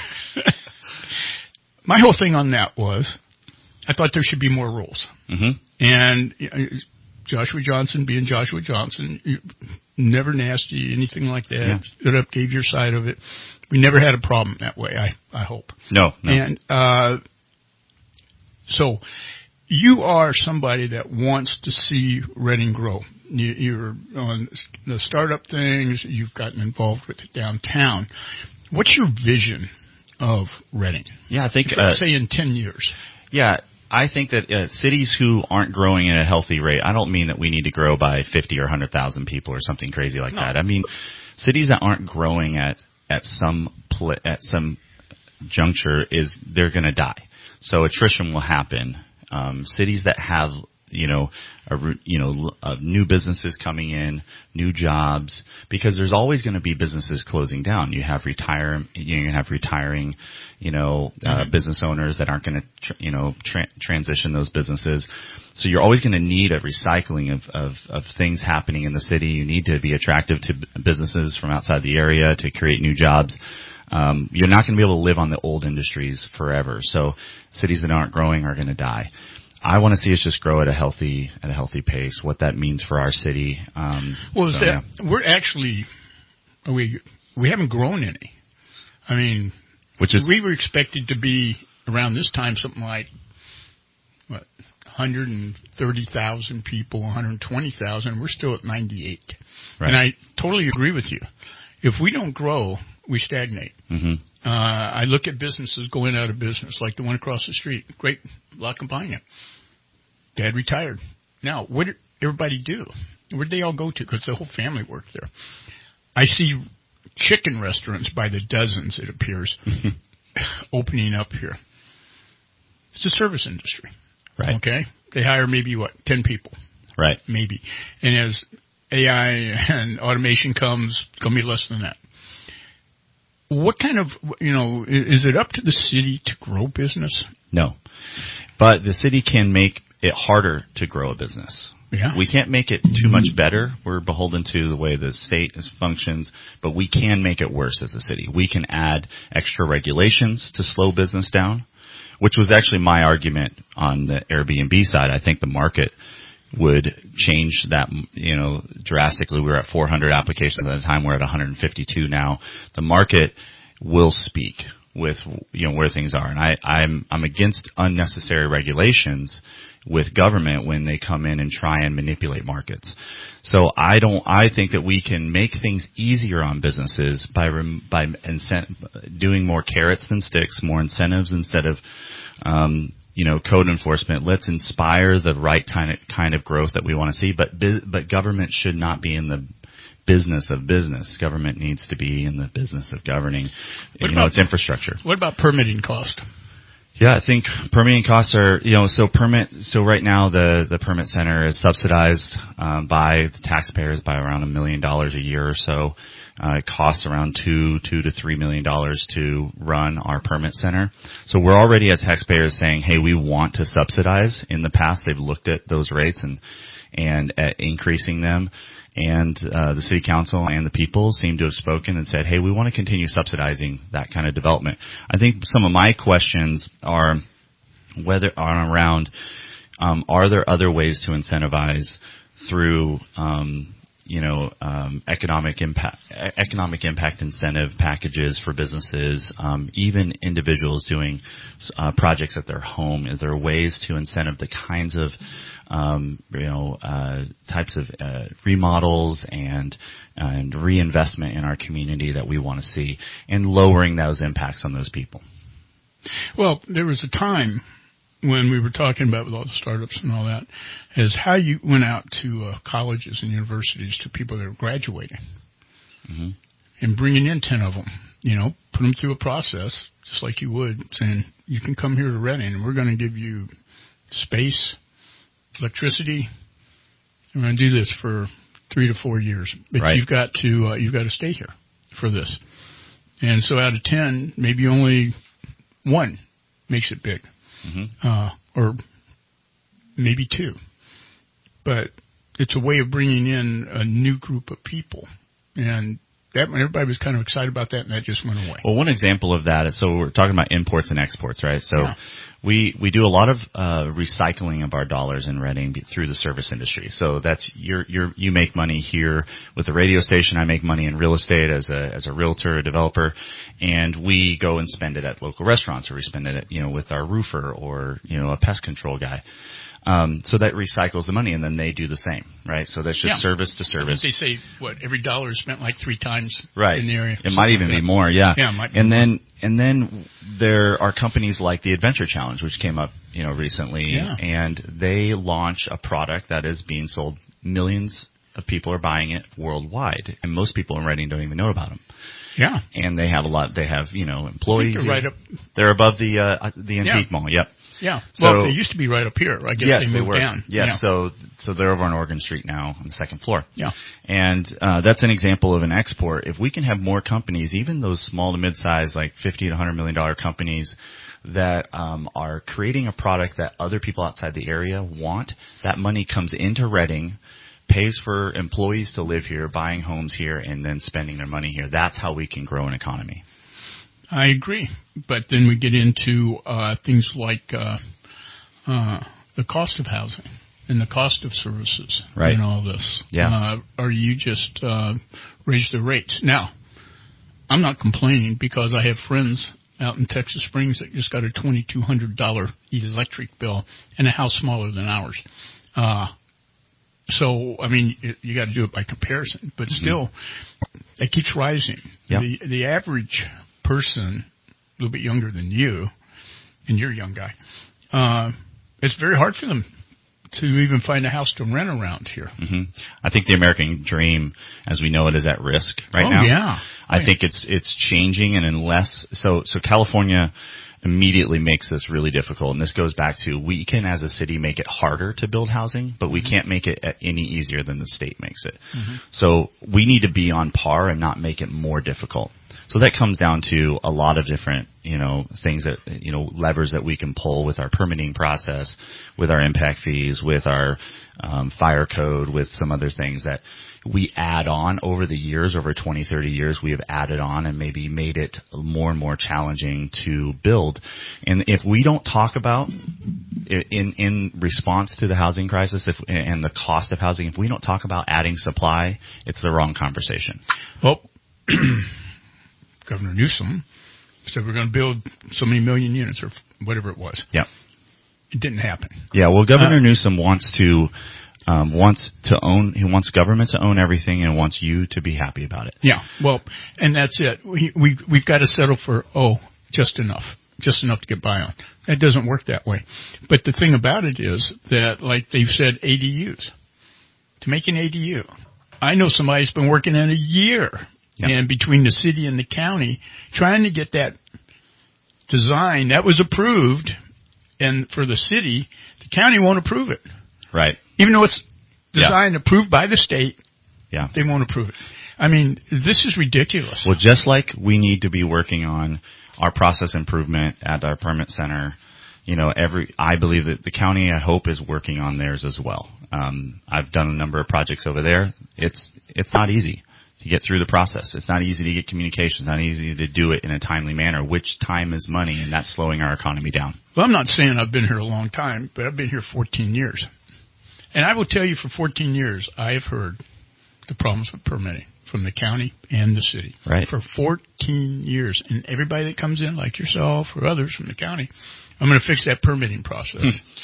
my whole thing on that was, I thought there should be more rules. Mm-hmm. And uh, Joshua Johnson, being Joshua Johnson, you, never nasty, anything like that. Yeah. Stood up, gave your side of it. We never had a problem that way. I I hope. No. no. And uh, So, you are somebody that wants to see Reading grow. You, you're on the startup things. You've gotten involved with it downtown. What's your vision of Reading? Yeah, I think, if, uh, say in ten years. Yeah, I think that uh, cities who aren't growing at a healthy rate. I don't mean that we need to grow by fifty or one hundred thousand people or something crazy like no. that. I mean, cities that aren't growing at at some pl- at some juncture is they're going to die. So attrition will happen. Um, cities that have, you know, a, you know, uh, new businesses coming in, new jobs, because there's always going to be businesses closing down. You have retire, you have retiring, you know, uh, mm-hmm. business owners that aren't going to, tr- you know, tra- transition those businesses. So you're always going to need a recycling of, of, of things happening in the city. You need to be attractive to businesses from outside the area to create new jobs. Um, you're not going to be able to live on the old industries forever. So cities that aren't growing are going to die. I want to see us just grow at a healthy, at a healthy pace. What that means for our city. Um, well, so, that, yeah. we're actually, we, we haven't grown any. I mean, which is, we were expected to be around this time something like, what, one hundred thirty thousand people, one hundred twenty thousand. We're still at ninety-eight. Right. And I totally agree with you. If we don't grow, we stagnate. Mm-hmm. Uh, I look at businesses going out of business, like the one across the street. Great La Campagna. Dad retired. Now, what did everybody do? Where'd they all go to? Because the whole family worked there. I see chicken restaurants by the dozens, it appears, opening up here. It's a service industry. Right. Okay? They hire maybe, what, ten people. Right. Maybe. And as A I and automation comes, it's going to be less than that. What kind of, you know, is it up to the city to grow business? No. But the city can make it harder to grow a business. Yeah. We can't make it too much better. We're beholden to the way the state is functions, but we can make it worse as a city. We can add extra regulations to slow business down, which was actually my argument on the Airbnb side. I think the market would change that, you know, drastically. We were at four hundred applications at the time. We're at one hundred fifty-two now. The market will speak with, you know, where things are. And I, I'm, I'm against unnecessary regulations with government when they come in and try and manipulate markets. So I don't, I think that we can make things easier on businesses by, rem, by incent, doing more carrots than sticks, more incentives instead of, um, you know, code enforcement. Let's inspire the right kind of, kind of growth that we want to see, but, but government should not be in the business of business. Government needs to be in the business of governing, what you about, know, its infrastructure. What about permitting cost? Yeah, I think permitting costs are, you know, so permit, so right now the, the permit center is subsidized, um, by the taxpayers by around a million dollars a year or so. Uh, it costs around two, two to three million dollars to run our permit center. So we're already as taxpayers saying, hey, we want to subsidize. In the past, they've looked at those rates and, and at increasing them. And uh, the city council and the people seem to have spoken and said, hey, we want to continue subsidizing that kind of development. I think some of my questions are whether are around, um, are there other ways to incentivize through, um, you know, um, economic impact, economic impact incentive packages for businesses, um, even individuals doing uh, projects at their home. Is there ways to incentive the kinds of, um, you know, uh, types of uh, remodels and and reinvestment in our community that we want to see, and lowering those impacts on those people? Well, there was a time when we were talking about with all the startups and all that, is how you went out to uh, colleges and universities to people that are graduating mm-hmm. and bringing in ten of them, you know, put them through a process just like you would, saying, you can come here to Redding and we're going to give you space, electricity, and we're going to do this for three to four years. But right. you've got to, uh, you've got to stay here for this. And so out of ten, maybe only one makes it big. Mm-hmm. Uh, or maybe two. But it's a way of bringing in a new group of people. And that, everybody was kind of excited about that, and that just went away. Well, one example of that is, so we're talking about imports and exports, right? So yeah. we, we do a lot of uh, recycling of our dollars in Redding through the service industry. So that's, you're, you're, you make money here with the radio station. I make money in real estate as a, as a realtor, a developer. And we go and spend it at local restaurants, or we spend it at, you know, with our roofer or, you know, a pest control guy. Um, so that recycles the money, and then they do the same, right? So that's just yeah. service to service. They say, what, every dollar is spent like three times right. in the area. It might even like be more, yeah. Yeah, it might be and more. then and then there are companies like the Adventure Challenge, which came up, you know, recently, yeah. and they launch a product that is being sold. Millions of people are buying it worldwide, and most people in Redding don't even know about them. Yeah. And they have a lot. They have, you know, employees. They're right up. They're above the uh, the antique yeah. mall. Yep. Yeah. So, well, they used to be right up here. I guess yes, they moved they were. down. Yes. Yeah. So so they're over on Oregon Street now on the second floor. Yeah. And uh, that's an example of an export. If we can have more companies, even those small to mid-size, like fifty to one hundred million dollars companies that um, are creating a product that other people outside the area want, that money comes into Redding, pays for employees to live here, buying homes here, and then spending their money here. That's how we can grow an economy. I agree. But then we get into uh, things like uh, uh, the cost of housing and the cost of services right. and all this. Yeah. Uh, or you just uh, raise the rates. Now, I'm not complaining because I have friends out in Texas Springs that just got a twenty-two hundred dollars electric bill and a house smaller than ours. Uh So, I mean, you, you got to do it by comparison, but mm-hmm. still, it keeps rising. Yep. The the average person, a little bit younger than you, and you're a young guy, uh, it's very hard for them to even find a house to rent around here. Mm-hmm. I think the American dream, as we know it, is at risk right oh, now. Yeah. I oh, think it's it's changing, and unless so, so California immediately makes this really difficult, and this goes back to we can as a city make it harder to build housing, but we mm-hmm. can't make it any easier than the state makes it. Mm-hmm. So we need to be on par and not make it more difficult. So that comes down to a lot of different, you know, things that, you know, levers that we can pull with our permitting process, with our impact fees, with our um, fire code, with some other things that we add on over the years, over twenty, thirty years, we have added on and maybe made it more and more challenging to build. And if we don't talk about, in, in response to the housing crisis if, and the cost of housing, if we don't talk about adding supply, it's the wrong conversation. Well, Governor Newsom said we're going to build so many million units or whatever it was. Yeah. It didn't happen. Yeah, well, Governor uh, Newsom wants to um, wants to own. He wants government to own everything and wants you to be happy about it. Yeah, well, and that's it. We we we've got to settle for oh, just enough, just enough to get by on. That doesn't work that way. But the thing about it is that, like they've said, A D Us to make an A D U. I know somebody who's been working in a year, yep. and between the city and the county, trying to get that design that was approved, and for the city, the county won't approve it. Right. Even though it's designed yeah. approved by the state, yeah. they won't approve it. I mean, this is ridiculous. Well, just like we need to be working on our process improvement at our permit center, you know, every I believe that the county, I hope, is working on theirs as well. Um, I've done a number of projects over there. It's it's not easy to get through the process. It's not easy to get communications. It's not easy to do it in a timely manner, which time is money, and that's slowing our economy down. Well, I'm not saying I've been here a long time, but I've been here fourteen years. And I will tell you, for fourteen years, I have heard the problems with permitting from the county and the city. Right. For fourteen years. And everybody that comes in, like yourself or others from the county, I'm going to fix that permitting process.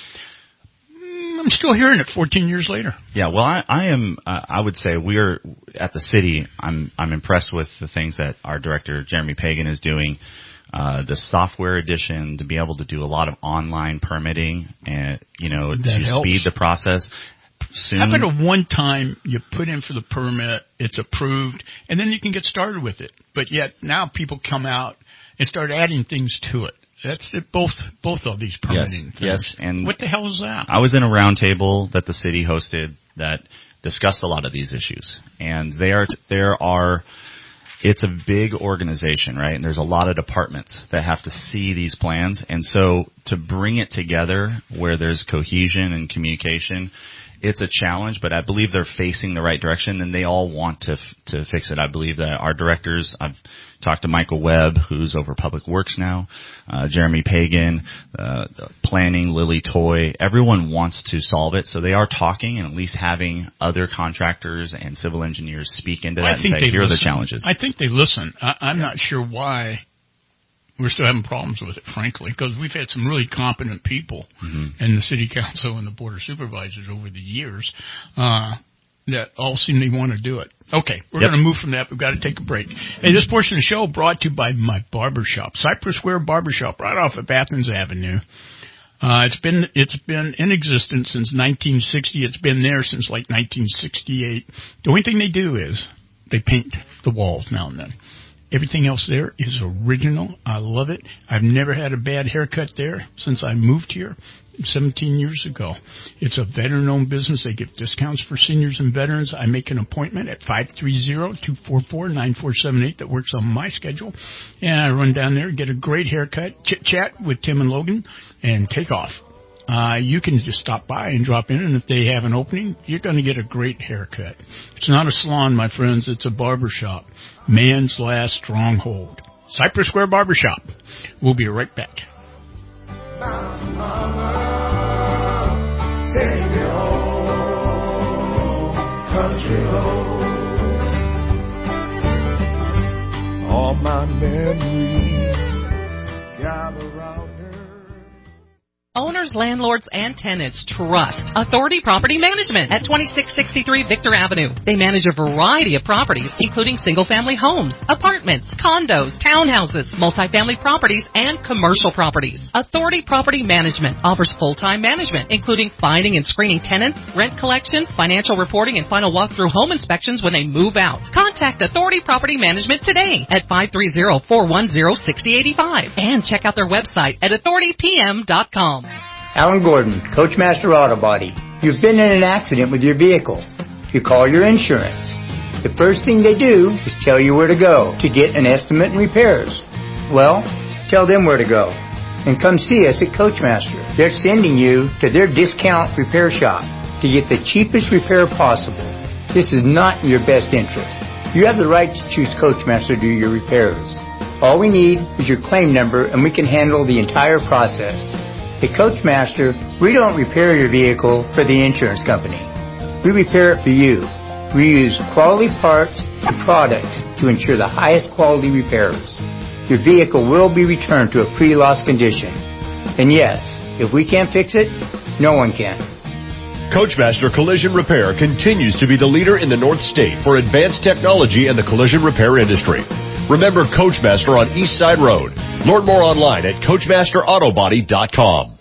Hmm. I'm still hearing it fourteen years later. Yeah, well, I, I am, uh, I would say we're, at the city, I'm I'm impressed with the things that our director, Jeremy Pagan, is doing. Uh, the software edition, to be able to do a lot of online permitting and, you know, That to helps. speed the process. Soon. How about a one time you put in for the permit, it's approved, and then you can get started with it. But yet now people come out and start adding things to it. That's it, both both of these permitting yes, things. Yes, and what the hell is that? I was in a roundtable that the city hosted that discussed a lot of these issues, and they are there are. It's a big organization, right? And there's a lot of departments that have to see these plans, and so to bring it together where there's cohesion and communication, it's a challenge, but I believe they're facing the right direction, and they all want to f- to fix it. I believe that our directors, I've talked to Michael Webb, who's over Public Works now, uh, Jeremy Pagan, uh, Planning, Lily Toy. Everyone wants to solve it, so they are talking and at least having other contractors and civil engineers speak into that I think and say, they here listen. are the challenges. I think they listen. I, I'm not sure why we're still having problems with it, frankly, because we've had some really competent people Mm-hmm. in the city council and the board of supervisors over the years uh, that all seem to want to do it. Okay, we're Yep. going to move from that. We've got to take a break. Hey, this portion of the show brought to you by my barbershop, Cypress Square Barbershop, right off of Athens Avenue. Uh, it's been it's been in existence since nineteen sixty. It's been there since like nineteen sixty-eight. The only thing they do is they paint the walls now and then. Everything else there is original. I love it. I've never had a bad haircut there since I moved here seventeen years ago. It's a veteran-owned business. They give discounts for seniors and veterans. I make an appointment at five three zero, two four four, nine four seven eight that works on my schedule. And I run down there, get a great haircut, chit-chat with Tim and Logan, and take off. Uh, you can just stop by and drop in, and if they have an opening, you're going to get a great haircut. It's not a salon, my friends. It's a barbershop. Man's last stronghold. Cypress Square Barbershop. We'll be right back. Take me home, country roads. All my memories gather round her. Owners, landlords, and tenants trust Authority Property Management at twenty-six sixty-three Victor Avenue. They manage a variety of properties, including single-family homes, apartments, condos, townhouses, multifamily properties, and commercial properties. Authority Property Management offers full-time management, including finding and screening tenants, rent collection, financial reporting, and final walkthrough home inspections when they move out. Contact Authority Property Management today at five three zero, four one zero, six zero eight five and check out their website at authority p m dot com. Alan Gordon, Coachmaster Auto Body. You've been in an accident with your vehicle. You call your insurance. The first thing they do is tell you where to go to get an estimate and repairs. Well, tell them where to go. And come see us at Coachmaster. They're sending you to their discount repair shop to get the cheapest repair possible. This is not in your best interest. You have the right to choose Coachmaster to do your repairs. All we need is your claim number and we can handle the entire process. At Coachmaster, we don't repair your vehicle for the insurance company. We repair it for you. We use quality parts and products to ensure the highest quality repairs. Your vehicle will be returned to a pre-loss condition. And yes, if we can't fix it, no one can. Coachmaster Collision Repair continues to be the leader in the North State for advanced technology in the collision repair industry. Remember Coachmaster on East Side Road. Learn more online at coachmaster auto body dot com.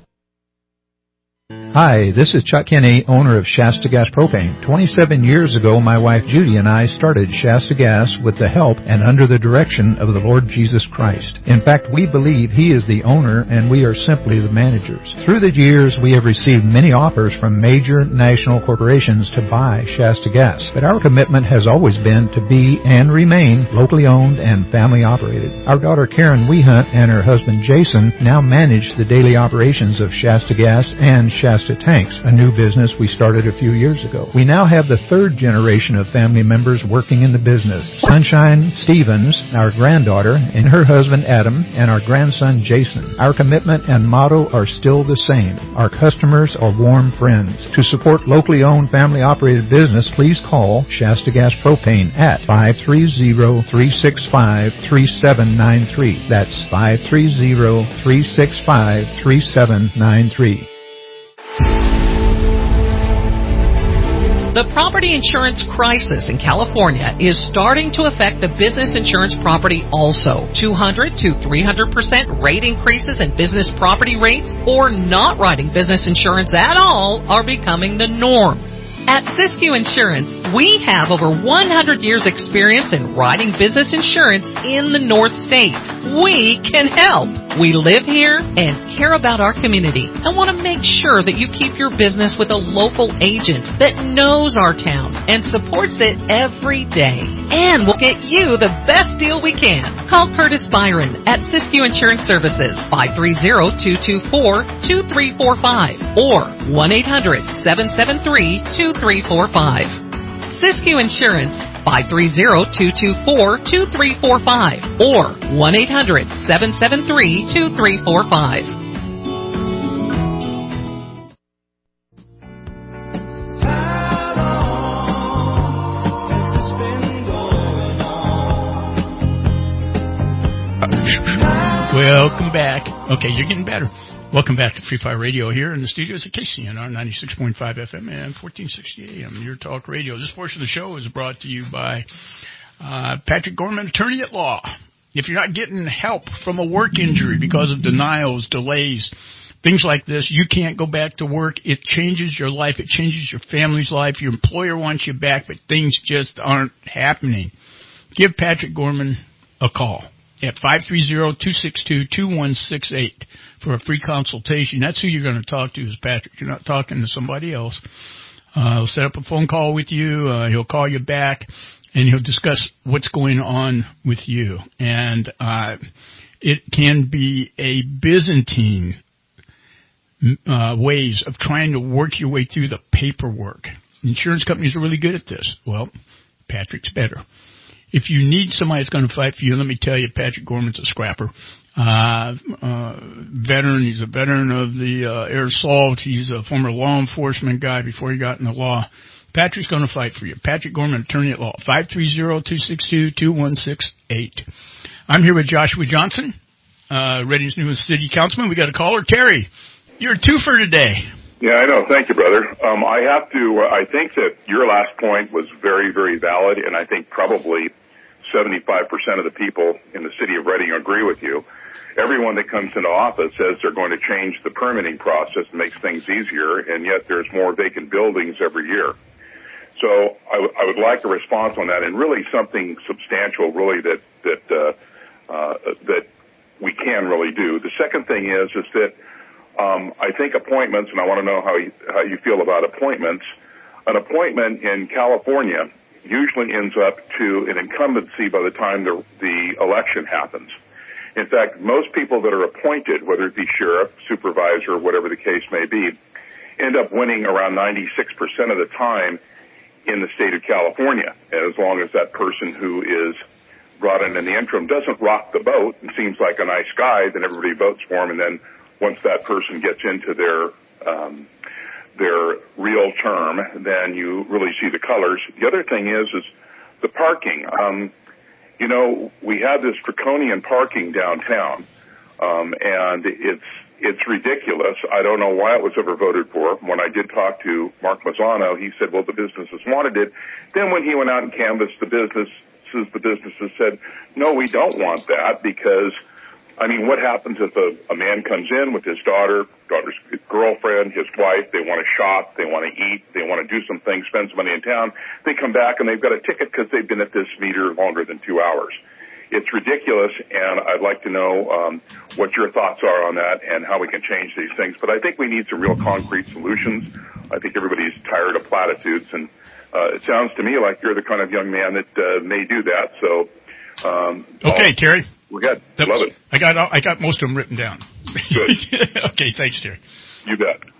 Hi, this is Chuck Kinney, owner of Shasta Gas Propane. twenty-seven years ago, my wife Judy and I started Shasta Gas with the help and under the direction of the Lord Jesus Christ. In fact, we believe He is the owner and we are simply the managers. Through the years, we have received many offers from major national corporations to buy Shasta Gas, but our commitment has always been to be and remain locally owned and family operated. Our daughter Karen Wehunt and her husband Jason now manage the daily operations of Shasta Gas and Shasta Shasta Tanks, a new business we started a few years ago. We now have the third generation of family members working in the business. Sunshine Stevens, our granddaughter, and her husband Adam, and our grandson Jason. Our commitment and motto are still the same. Our customers are warm friends. To support locally owned, family-operated business, please call Shasta Gas Propane at five three zero, three six five, three seven nine three. That's five three zero, three six five, three seven nine three. The property insurance crisis in California is starting to affect the business insurance property also. two hundred to three hundred percent rate increases in business property rates or not writing business insurance at all are becoming the norm. At Siskiyou Insurance, we have over one hundred years experience in writing business insurance in the North State. We can help. We live here and care about our community and want to make sure that you keep your business with a local agent that knows our town and supports it every day. And we'll get you the best deal we can. Call Curtis Byron at Siskiyou Insurance Services, five three zero, two two four, two three four five or one eight hundred, seven seven three, two three four five. Siskiyou Insurance, five three zero, two two four, two three four five or one eight hundred, seven seven three, two three four five. Welcome back. Okay, you're getting better. Welcome back to Free Fire Radio here in the studios at K C N R ninety-six point five F M and fourteen sixty A M, Your Talk Radio. This portion of the show is brought to you by uh, Patrick Gorman, attorney at law. If you're not getting help from a work injury because of denials, delays, things like this, you can't go back to work. It changes your life. It changes your family's life. Your employer wants you back, but things just aren't happening. Give Patrick Gorman a call at five three zero, two six two, two one six eight for a free consultation. That's who you're going to talk to is Patrick. You're not talking to somebody else. Uh, he'll set up a phone call with you. Uh, he'll call you back, and he'll discuss what's going on with you. And uh, it can be a Byzantine uh, ways of trying to work your way through the paperwork. Insurance companies are really good at this. Well, Patrick's better. If you need somebody that's going to fight for you, let me tell you, Patrick Gorman's a scrapper. Uh, uh, veteran, he's a veteran of the uh, Air Assault. He's a former law enforcement guy before he got into law. Patrick's going to fight for you. Patrick Gorman, attorney at law, five three zero, two six two, two one six eight. I'm here with Joshua Johnson, uh, Redding's newest city councilman. We got a caller. Terry, you're a twofer today. Yeah, I know. Thank you, brother. Um, I have to, uh, I think that your last point was very, very valid, and I think probably seventy-five percent of the people in the city of Redding agree with you. Everyone that comes into office says they're going to change the permitting process and makes things easier, and yet there's more vacant buildings every year. So I, w- I would like a response on that, and really something substantial, really, that that uh, uh, that we can really do. The second thing is is that um, I think appointments, and I want to know how you, how you feel about appointments. An appointment in California usually ends up to an incumbency by the time the, the election happens. In fact, most people that are appointed, whether it be sheriff, supervisor, whatever the case may be, end up winning around ninety-six percent of the time in the state of California, as long as that person who is brought in in the interim doesn't rock the boat and seems like a nice guy, then everybody votes for him, and then once that person gets into their um, their real term, then you really see the colors. The other thing is, is the parking. Um, you know, we have this draconian parking downtown, um, and it's it's ridiculous. I don't know why it was ever voted for. When I did talk to Mark Mazzano, he said, well, the businesses wanted it. Then when he went out and canvassed the businesses, the businesses said, no, we don't want that because, I mean, what happens if a, a man comes in with his daughter, daughter's girlfriend, his wife, they want to shop, they want to eat, they want to do some things, spend some money in town, they come back and they've got a ticket because they've been at this meter longer than two hours. It's ridiculous, and I'd like to know um, what your thoughts are on that and how we can change these things. But I think we need some real concrete solutions. I think everybody's tired of platitudes, and uh, it sounds to me like you're the kind of young man that uh, may do that. So, um, okay, I'll, Terry. We're good. That Love was, it. I got I got most of them written down. Good. Okay, thanks, Terry. You bet.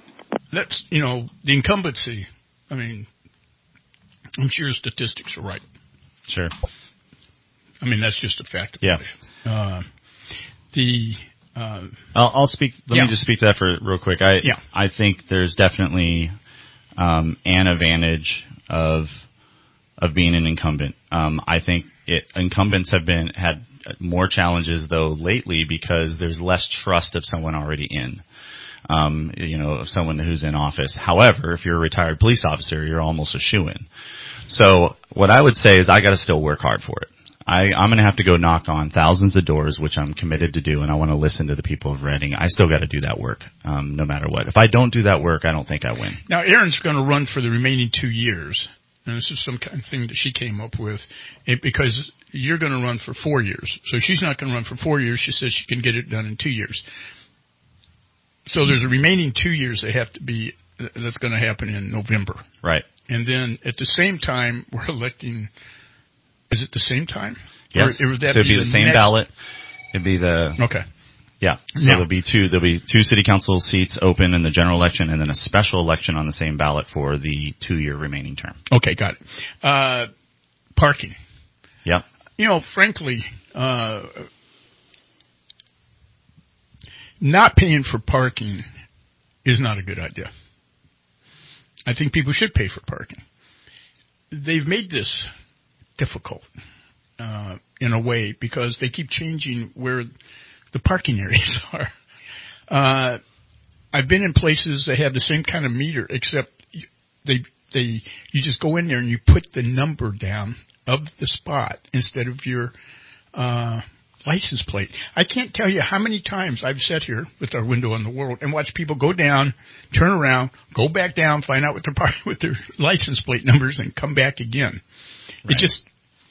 that's, you know, the incumbency. I mean, I'm sure statistics are right. Sure. I mean, that's just a fact of yeah. life. Uh, the uh, I'll, I'll speak. Let yeah. me just speak to that for real quick. I yeah. I think there's definitely um, an advantage of of being an incumbent. Um, I think it, incumbents have been had more challenges though lately because there's less trust of someone already in. Um, you know, of someone who's in office. However, if you're a retired police officer, you're almost a shoo-in. So what I would say is I got to still work hard for it. I, I'm going to have to go knock on thousands of doors, which I'm committed to do, and I want to listen to the people of Reading. I still got to do that work, um, no matter what. If I don't do that work, I don't think I win. Now, Erin's going to run for the remaining two years, and this is some kind of thing that she came up with, it, because you're going to run for four years. So she's not going to run for four years. She says she can get it done in two years. So there's a remaining two years that have to be, that's going to happen in November. Right. And then at the same time, we're electing, is it the same time? Yes. Or, or would that so it'd be, be the, the same next? ballot. It'd be the. Okay. Yeah. So now, there'll be two, there'll be two city council seats open in the general election and then a special election on the same ballot for the two year remaining term. Okay, got it. Uh, parking. Yep. You know, frankly, uh, not paying for parking is not a good idea. I think people should pay for parking. They've made this difficult uh, in a way because they keep changing where the parking areas are. Uh, I've been in places that have the same kind of meter, except they they you just go in there and you put the number down of the spot instead of your uh, license plate. I can't tell you how many times I've sat here with our window on the world and watched people go down, turn around, go back down, find out what their par- with their license plate numbers, and come back again. Right. It just,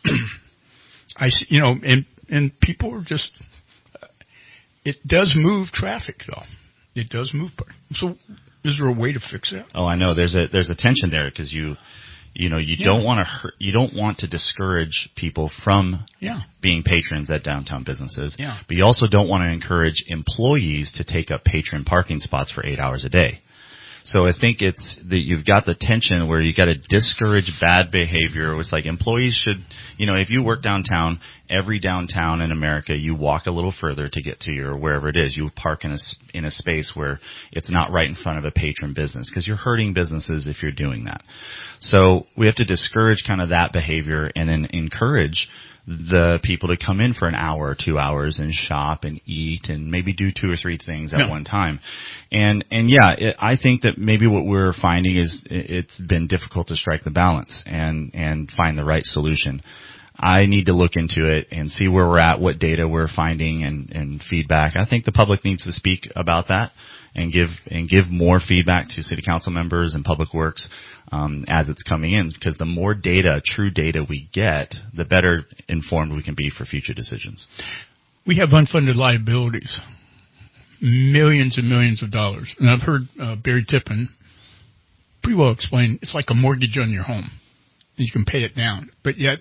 I you know, and and people are just. Uh, it does move traffic, though. It does move. So, is there a way to fix that? Oh, I know. There's a there's a tension there because you. You know, you yeah. don't want to hurt, you don't want to discourage people from yeah. being patrons at downtown businesses. Yeah. But you also don't want to encourage employees to take up patron parking spots for eight hours a day. So I think it's that you've got the tension where you got to discourage bad behavior. It's like employees should, you know, if you work downtown, every downtown in America, you walk a little further to get to your wherever it is. You park in a in a space where it's not right in front of a patron business because you're hurting businesses if you're doing that. So we have to discourage kind of that behavior and then encourage the people to come in for an hour or two hours and shop and eat and maybe do two or three things at no. one time. And, and yeah, it, I think that maybe what we're finding is it's been difficult to strike the balance and, and find the right solution. I need to look into it and see where we're at, what data we're finding and, and feedback. I think the public needs to speak about that and give, and give more feedback to city council members and public works, um, as it's coming in, because the more data, true data we get, the better informed we can be for future decisions. We have unfunded liabilities, millions and millions of dollars. And I've heard uh, Barry Tippin pretty well explain it's like a mortgage on your home. You can pay it down, but yet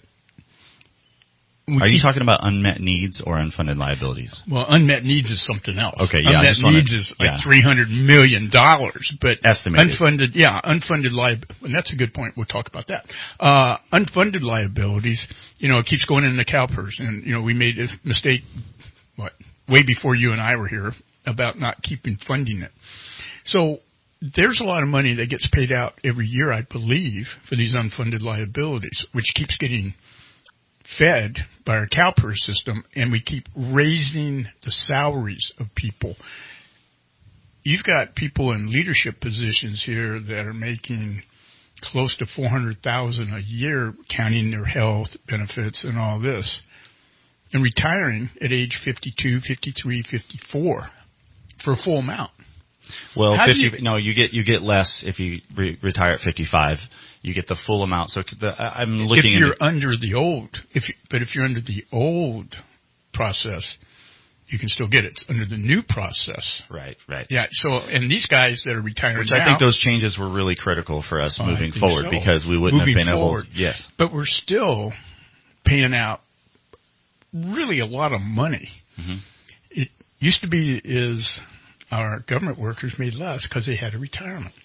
Are you talking about unmet needs or unfunded liabilities? Well, unmet needs is something else. Okay, yeah. Unmet wanna, needs is like yeah. three hundred million dollars, but estimated. Unfunded, yeah, unfunded liabilities, and that's a good point. We'll talk about that. Uh, unfunded liabilities, you know, it keeps going into CalPERS, and, you know, we made a mistake, what, way before you and I were here about not keeping funding it. So there's a lot of money that gets paid out every year, I believe, for these unfunded liabilities, which keeps getting fed by our CalPERS system, and we keep raising the salaries of people. You've got people in leadership positions here that are making close to four hundred thousand dollars a year, counting their health benefits and all this, and retiring at age fifty-two, fifty-three, fifty-four for a full amount. Well, How fifty. you, no, you get you get less if you re- retire at fifty-five. You get the full amount. So the, I'm looking. If you're into, under the old, if you, but if you're under the old process, you can still get it. It's under the new process. Right, right. Yeah. So, and these guys that are retiring Which now, I think those changes were really critical for us oh, moving forward so. because we wouldn't moving have been forward. able. Yes. But we're still paying out really a lot of money. Mm-hmm. It used to be is our government workers made less because they had a retirement.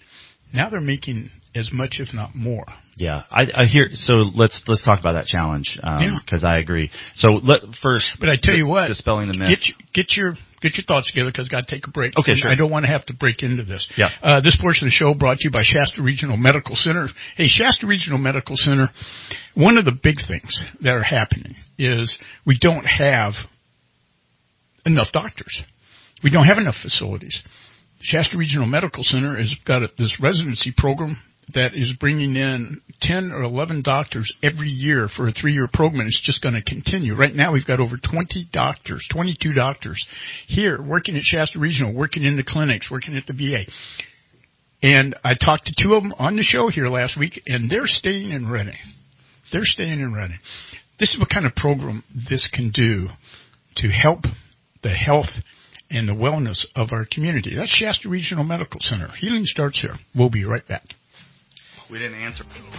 Now they're making as much, if not more. Yeah, I, I hear. So let's let's talk about that challenge because um, yeah. I agree. So let first, but I tell you what, dispelling the myth. Get, get your get your thoughts together because I got to take a break. Okay, sure. I don't want to have to break into this. Yeah. Uh, this portion of the show brought to you by Shasta Regional Medical Center. Hey, Shasta Regional Medical Center. One of the big things that are happening is we don't have enough doctors. We don't have enough facilities. Shasta Regional Medical Center has got a, this residency program that is bringing in ten or eleven doctors every year for a three-year program. It's just going to continue. Right now we've got over twenty doctors, twenty-two doctors here working at Shasta Regional, working in the clinics, working at the V A. And I talked to two of them on the show here last week, and they're staying in Redding. They're staying in Redding. This is what kind of program this can do to help the health and the wellness of our community. That's Shasta Regional Medical Center. Healing starts here. We'll be right back. We didn't answer.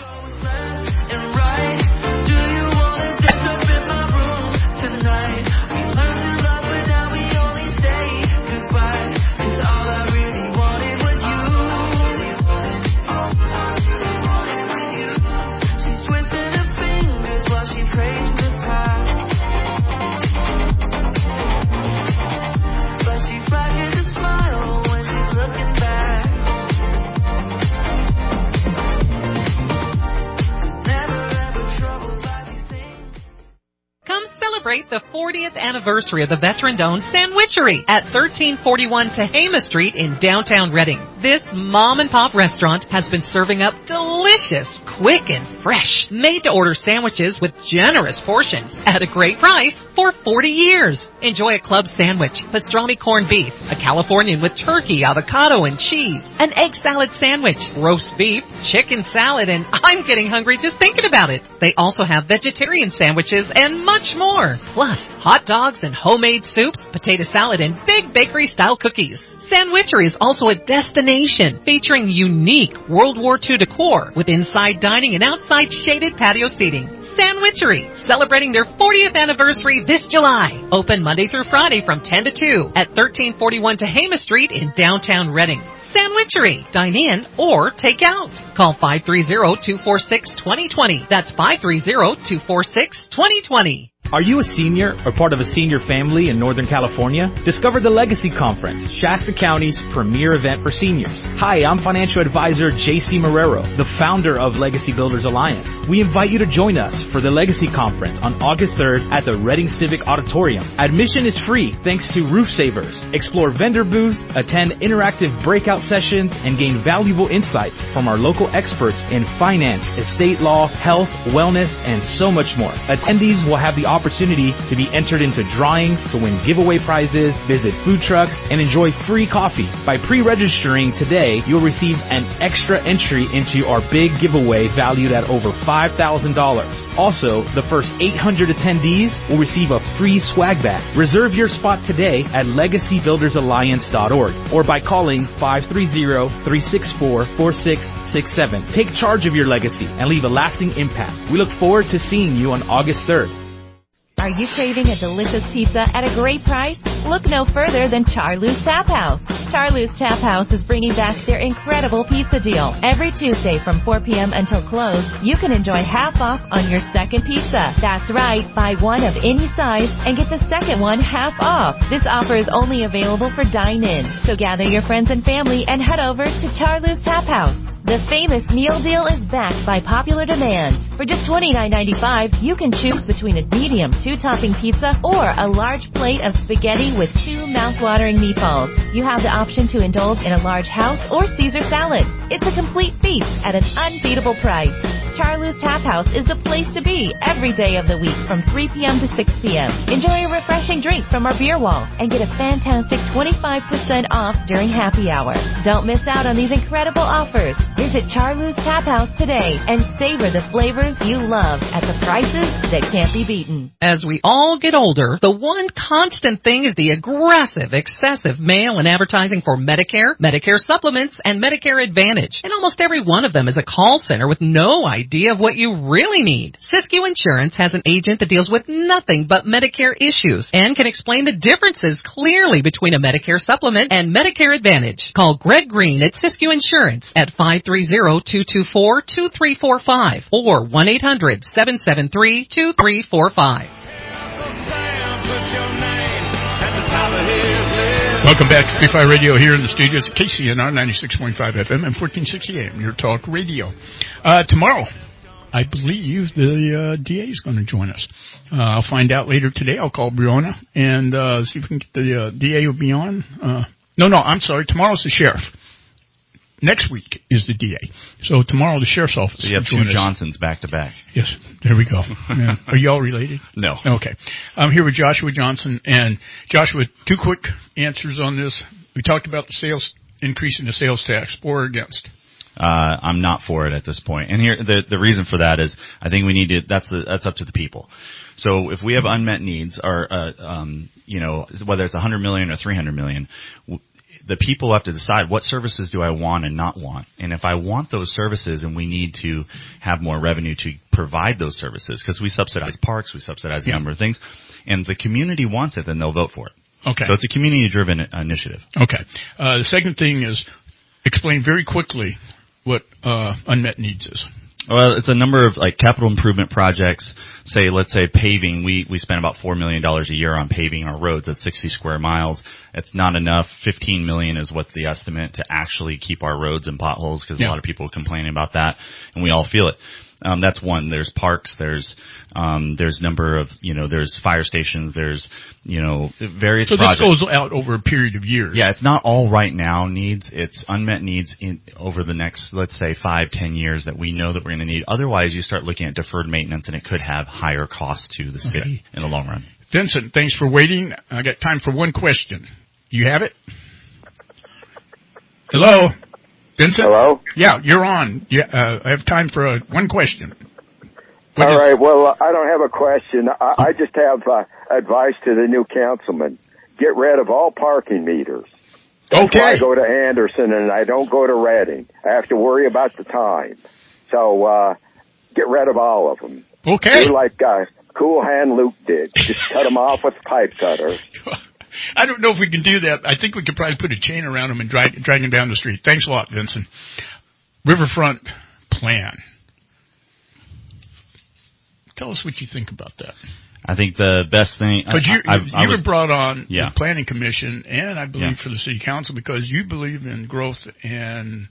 Celebrate the fortieth anniversary of the veteran-owned Sandwichery at thirteen forty-one Tehama Street in downtown Redding. This mom-and-pop restaurant has been serving up delicious, quick, and fresh, made-to-order sandwiches with generous portions at a great price for forty years. Enjoy a club sandwich, pastrami corned beef, a Californian with turkey, avocado, and cheese, an egg salad sandwich, roast beef, chicken salad, and I'm getting hungry just thinking about it. They also have vegetarian sandwiches and much more. Plus, hot dogs and homemade soups, potato salad, and big bakery-style cookies. Sandwichery is also a destination featuring unique World War Two decor with inside dining and outside shaded patio seating. Sandwichery, celebrating their fortieth anniversary this July. Open Monday through Friday from ten to two at thirteen forty-one Tehama Street in downtown Redding. Sandwichery, dine in or take out. Call five three zero, two four six, two zero two zero. That's five three zero, two four six, two zero two zero. Are you a senior or part of a senior family in Northern California? Discover the Legacy Conference, Shasta County's premier event for seniors. Hi, I'm financial advisor J C Marrero, the founder of Legacy Builders Alliance. We invite you to join us for the Legacy Conference on August third at the Redding Civic Auditorium. Admission is free thanks to Roof Savers. Explore vendor booths, attend interactive breakout sessions, and gain valuable insights from our local experts in finance, estate law, health, wellness, and so much more. Attendees will have the opportunity to be entered into drawings, to win giveaway prizes, visit food trucks, and enjoy free coffee. By pre-registering today, you'll receive an extra entry into our big giveaway valued at over five thousand dollars. Also, the first eight hundred attendees will receive a free swag bag. Reserve your spot today at legacy builders alliance dot org or by calling five three zero, three six four, four six six seven. Take charge of your legacy and leave a lasting impact. We look forward to seeing you on August third. Are you craving a delicious pizza at a great price? Look no further than Charlie's Tap House. Charlie's Tap House is bringing back their incredible pizza deal. Every Tuesday from four p.m. until close, you can enjoy half off on your second pizza. That's right, buy one of any size and get the second one half off. This offer is only available for dine-in. So gather your friends and family and head over to Charlie's Tap House. The famous meal deal is backed by popular demand. For just twenty-nine ninety-five, you can choose between a medium two-topping pizza or a large plate of spaghetti with two mouth-watering meatballs. You have the option to indulge in a large house or Caesar salad. It's a complete feast at an unbeatable price. Charlie's Tap House is the place to be every day of the week from three p.m. to six p.m. Enjoy a refreshing drink from our beer wall and get a fantastic twenty-five percent off during happy hour. Don't miss out on these incredible offers. Visit Charlie's Tap House today and savor the flavors you love at the prices that can't be beaten. As we all get older, the one constant thing is the aggressive, excessive mail and advertising for Medicare, Medicare supplements, and Medicare Advantage. And almost every one of them is a call center with no idea idea of what you really need. Siskiyou Insurance has an agent that deals with nothing but Medicare issues and can explain the differences clearly between a Medicare supplement and Medicare Advantage. Call Greg Green at Siskiyou Insurance at five three zero, two two four, two three four five or one eight hundred, seven seven three, two three four five. Welcome back to Free Fire Radio here in the studios at K C N R ninety-six point five F M and fourteen sixty A M, your talk radio. Uh, tomorrow, I believe the uh, D A is going to join us. Uh, I'll find out later today. I'll call Breonna and uh, see if we can get the uh, D A will be on. Uh, no, no, I'm sorry. Tomorrow's the sheriff. Next week is the D A. So tomorrow the sheriff's office. So you have two Johnsons back to back. Yes, there we go. Yeah. Are you all related? No. Okay. I'm here with Joshua Johnson. And Joshua, two quick answers on this. We talked about the sales, increasing the sales tax, for or against? Uh, I'm not for it at this point. And here, the, the reason for that is I think we need to, that's the, that's up to the people. So if we have unmet needs or, uh, um, you know, whether it's one hundred million or three hundred million, w- the people have to decide what services do I want and not want. And if I want those services and we need to have more revenue to provide those services, because we subsidize parks, we subsidize a yeah. number of things, and the community wants it, then they'll vote for it. Okay. So it's a community-driven initiative. Okay. Uh, the second thing is explain very quickly what uh, unmet needs is. Well, it's a number of like capital improvement projects. Say, let's say paving. We we spend about four million dollars a year on paving our roads at sixty square miles. It's not enough. Fifteen million is what the estimate to actually keep our roads and potholes, because yeah. a lot of people are complaining about that, and we all feel it. Um, that's one. There's parks. There's um, there's number of you know there's fire stations. There's you know various. So projects. this goes out over a period of years. Yeah, it's not all right now needs. It's unmet needs in over the next, let's say, five, ten years that we know that we're going to need. Otherwise, you start looking at deferred maintenance, and it could have higher costs to the city okay. in the long run. Vincent, thanks for waiting. I got time for one question. You have it? Hello. Vincent? Hello? Yeah, you're on. Yeah, uh, I have time for uh, one question. What All is- right. Well, uh, I don't have a question. I, I just have uh, advice to the new councilman. Get rid of all parking meters. That's okay. why I go to Anderson and I don't go to Reading. I have to worry about the time. So uh, get rid of all of them. Okay. Do like uh, Cool Hand Luke did. Just cut them off with a pipe cutter. I don't know if we can do that. I think we could probably put a chain around them and drag, drag them down the street. Thanks a lot, Vincent. Riverfront plan. Tell us what you think about that. I think the best thing... Because you, I, I, you I was, were brought on yeah. the Planning Commission and I believe yeah. for the City Council because you believe in growth and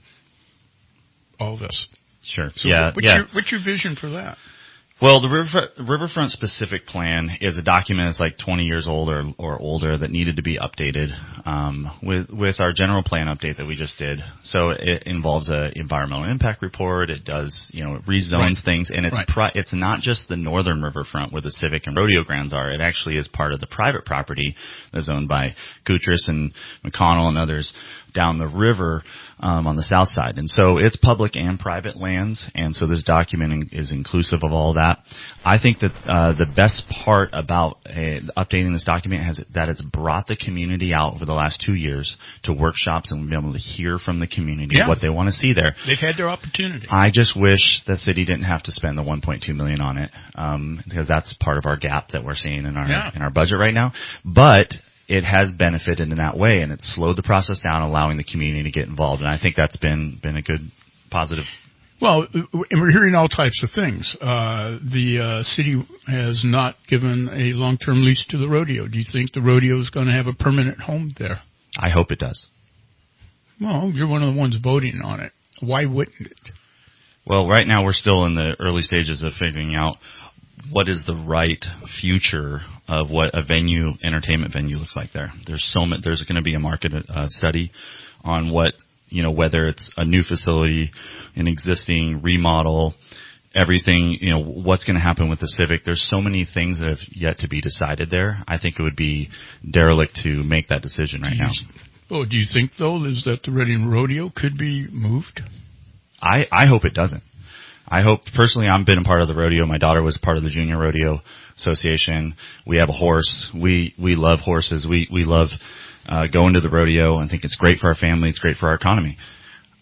all this. Sure. So yeah. What's, yeah. Your, what's your vision for that? Well, the Riverfront, Riverfront specific plan is a document that's like twenty years old or, or older that needed to be updated um, with with our general plan update that we just did. So it involves a environmental impact report. It does, you know, it rezones right. things, and it's right. pri- it's not just the northern Riverfront where the Civic and Rodeo grounds are. It actually is part of the private property that's owned by Gutris and McConnell and others down the river um, on the south side. And so it's public and private lands, and so this document is inclusive of all that. I think that uh, the best part about uh, updating this document has that it's brought the community out over the last two years to workshops, and we've been able to hear from the community yeah. what they want to see there. They've had their opportunity. I just wish the city didn't have to spend the one point two million dollars on it, um, because that's part of our gap that we're seeing in our yeah. in our budget right now. But it has benefited in that way, and it's slowed the process down, allowing the community to get involved. And I think that's been been a good, positive. Well, and we're hearing all types of things. Uh, the uh, city has not given a long-term lease to the rodeo. Do you think the rodeo is going to have a permanent home there? I hope it does. Well, you're one of the ones voting on it. Why wouldn't it? Well, right now we're still in the early stages of figuring out what is the right future of what a venue, entertainment venue looks like there. There's so much, there's going to be a market uh, study on what, you know, whether it's a new facility, an existing remodel, everything, you know, what's going to happen with the Civic. There's so many things that have yet to be decided there. I think it would be derelict to make that decision right now. Oh, do you think, though, is that the Reading Rodeo could be moved? I, I hope it doesn't. I hope, personally, I've been a part of the rodeo. My daughter was part of the Junior Rodeo Association. We have a horse. We, we love horses. We, we love uh, going to the rodeo and think it's great for our family. It's great for our economy.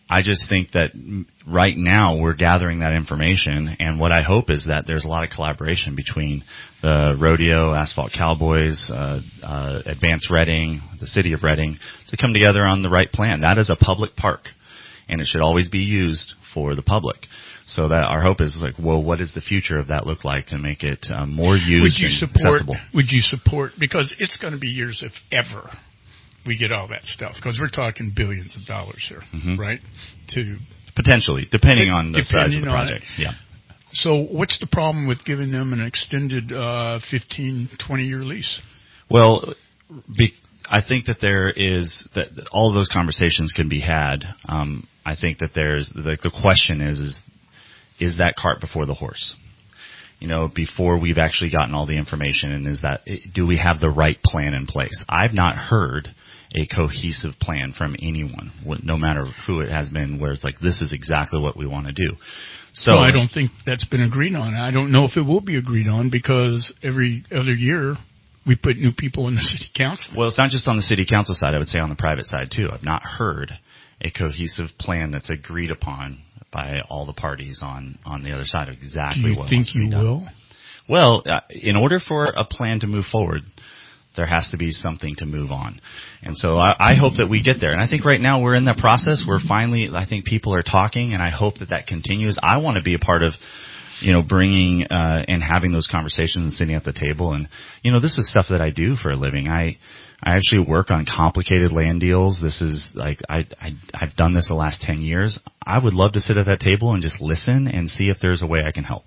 I just think that right now we're gathering that information, and what I hope is that there's a lot of collaboration between the rodeo, Asphalt Cowboys, uh, uh, Advanced Reading, the city of Reading, to come together on the right plan. That is a public park, and it should always be used for the public. So that our hope is like, well, what does the future of that look like to make it uh, more used would you and support, accessible? Would you support, because it's going to be years if ever we get all that stuff, because we're talking billions of dollars here, mm-hmm. right? To Potentially, depending on the depending size of the project. Yeah. So what's the problem with giving them an extended uh, fifteen, twenty-year lease? Well, be, I think that there is, that all of those conversations can be had. Um, I think that there's, the, the question is, is, is that cart before the horse? You know, before we've actually gotten all the information, and is that, do we have the right plan in place? I've not heard a cohesive plan from anyone, no matter who it has been, where it's like, this is exactly what we want to do. So well, I don't think that's been agreed on. I don't know if it will be agreed on, because every other year we put new people in the city council. Well, it's not just on the city council side. I would say on the private side, too. I've not heard a cohesive plan that's agreed upon by all the parties on, on the other side of exactly Do you what think wants to be you done. will? Well, uh, in order for a plan to move forward, there has to be something to move on. And so I, I hope that we get there. And I think right now we're in that process. We're finally, I think people are talking, and I hope that that continues. I want to be a part of, you know, bringing uh, and having those conversations and sitting at the table. And, you know, this is stuff that I do for a living. I I actually work on complicated land deals. This is like, I, I, I've done this the last ten years. I would love to sit at that table and just listen and see if there's a way I can help.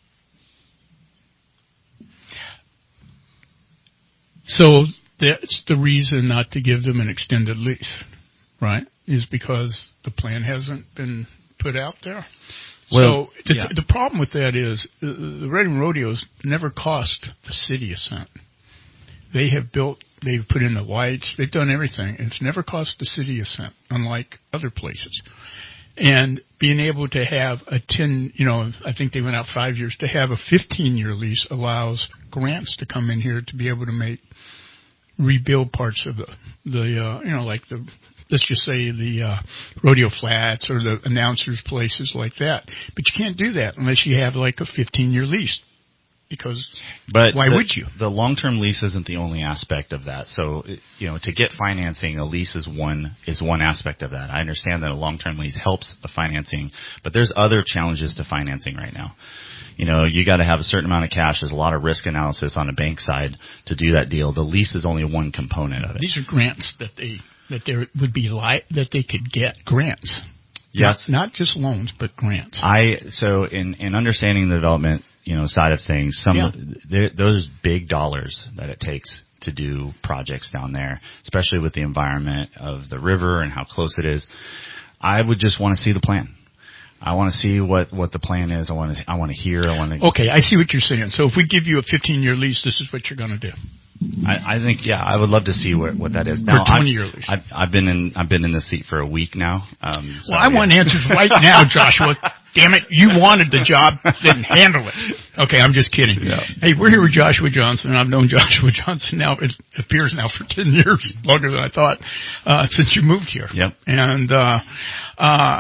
So that's the reason not to give them an extended lease, right? Is because the plan hasn't been put out there. Well, so the, yeah. the problem with that is uh, the Reading Rodeos never cost the city a cent. They have built, they've put in the lights, they've done everything. It's never cost the city a cent, unlike other places. And being able to have a ten, you know, I think they went out five years, to have a fifteen-year lease allows grants to come in here to be able to make, rebuild parts of the, the uh, you know, like the, let's just say the uh, rodeo flats or the announcers' places like that. But you can't do that unless you have like a fifteen-year lease. Because but why the, would you? The long-term lease isn't the only aspect of that. So, you know, to get financing, a lease is one is one aspect of that. I understand that a long-term lease helps the financing, but there's other challenges to financing right now. You know, you got to have a certain amount of cash. There's a lot of risk analysis on the bank side to do that deal. The lease is only one component of it. These are grants that they that there would be li- that they could get grants. Yes, not, not just loans, but grants. I so in in understanding the development, you know, side of things, some yeah. there, those big dollars that it takes to do projects down there, especially with the environment of the river and how close it is. I would just want to see the plan. I want to see what, what the plan is. I want to I want to hear. I want to. Okay, I see what you're saying. So if we give you a fifteen-year lease, this is what you're going to do. I, I think, yeah, I would love to see what, what that is. Now, for twenty-year lease. I've, I've been in I've been in this seat for a week now. Um, so well, I yeah. want answers right now, Joshua. Damn it, you wanted the job, didn't handle it. Okay, I'm just kidding. Yeah. Hey, we're here with Joshua Johnson, and I've known Joshua Johnson now, it appears now for ten years, longer than I thought, uh, since you moved here. Yep. And, uh, uh,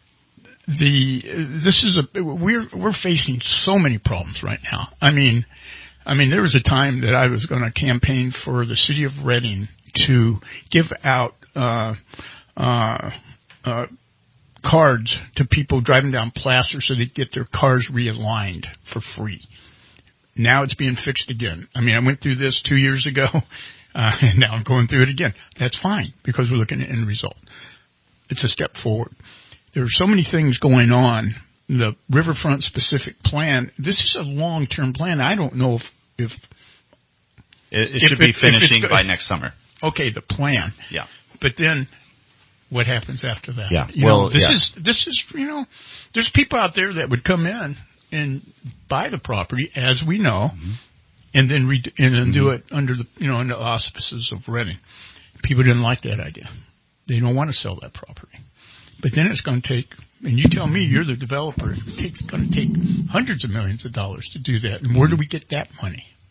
the, this is a, we're, we're facing so many problems right now. I mean, I mean, there was a time that I was going to campaign for the city of Reading to give out, uh, uh, uh, cards to people driving down Placer so they get their cars realigned for free. Now it's being fixed again. I mean, I went through this two years ago, uh, and now I'm going through it again. That's fine, because we're looking at end result. It's a step forward. There are so many things going on. The riverfront specific plan, this is a long-term plan. I don't know if... if it, it should if, be finishing by next summer. Okay, the plan. Yeah. But then... what happens after that? Yeah. You well, know, this yeah. is this is you know, there's people out there that would come in and buy the property, as we know, mm-hmm. and then re- and then mm-hmm. do it under the you know under the auspices of Reading. People didn't like that idea. They don't want to sell that property. But then it's going to take, and you tell me, you're the developer, it's going to take hundreds of millions of dollars to do that. And where do we get that money?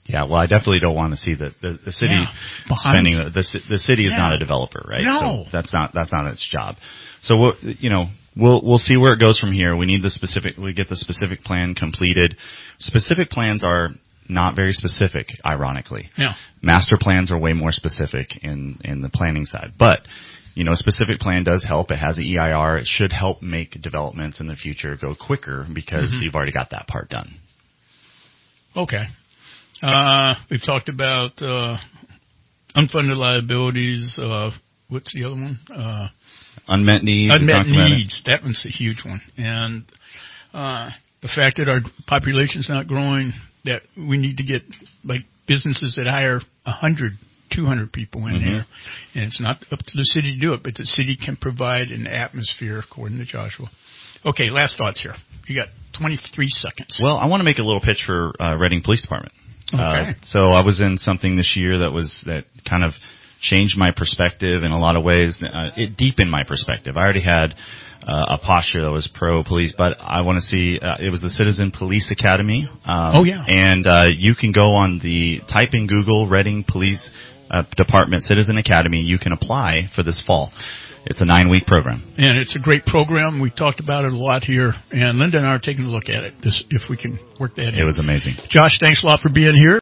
Yeah, well, I definitely don't want to see the the, the city yeah. spending. The, the the city is yeah. not a developer, right? No, so that's not that's not its job. So we'll, you know, we'll we'll see where it goes from here. We need the specific. We get the specific plan completed. Specific plans are not very specific, ironically. Yeah. Master plans are way more specific in in the planning side, but. You know, a specific plan does help. It has an E I R. It should help make developments in the future go quicker because mm-hmm. you've already got that part done. Okay. Uh, we've talked about uh, unfunded liabilities. Uh, what's the other one? Uh, unmet needs. Unmet needs. That one's a huge one. And uh, the fact that our population's not growing, that we need to get, like, businesses that hire one hundred two hundred people in mm-hmm. there. And it's not up to the city to do it, but the city can provide an atmosphere, according to Joshua. Okay, last thoughts here. You got twenty-three seconds. Well, I want to make a little pitch for uh, Reading Police Department. Okay. Uh, so I was in something this year that was that kind of changed my perspective in a lot of ways. Uh, it deepened my perspective. I already had uh, a posture that was pro-police, but I want to see, uh, it was the Citizen Police Academy. Um, oh, yeah. And uh, you can go on the, type in Google Reading Police Uh, Department Citizen Academy. You can apply for this fall. It's a nine-week program. And it's a great program. We talked about it a lot here, and Linda and I are taking a look at it, this, if we can work that in. It was amazing. Josh, thanks a lot for being here.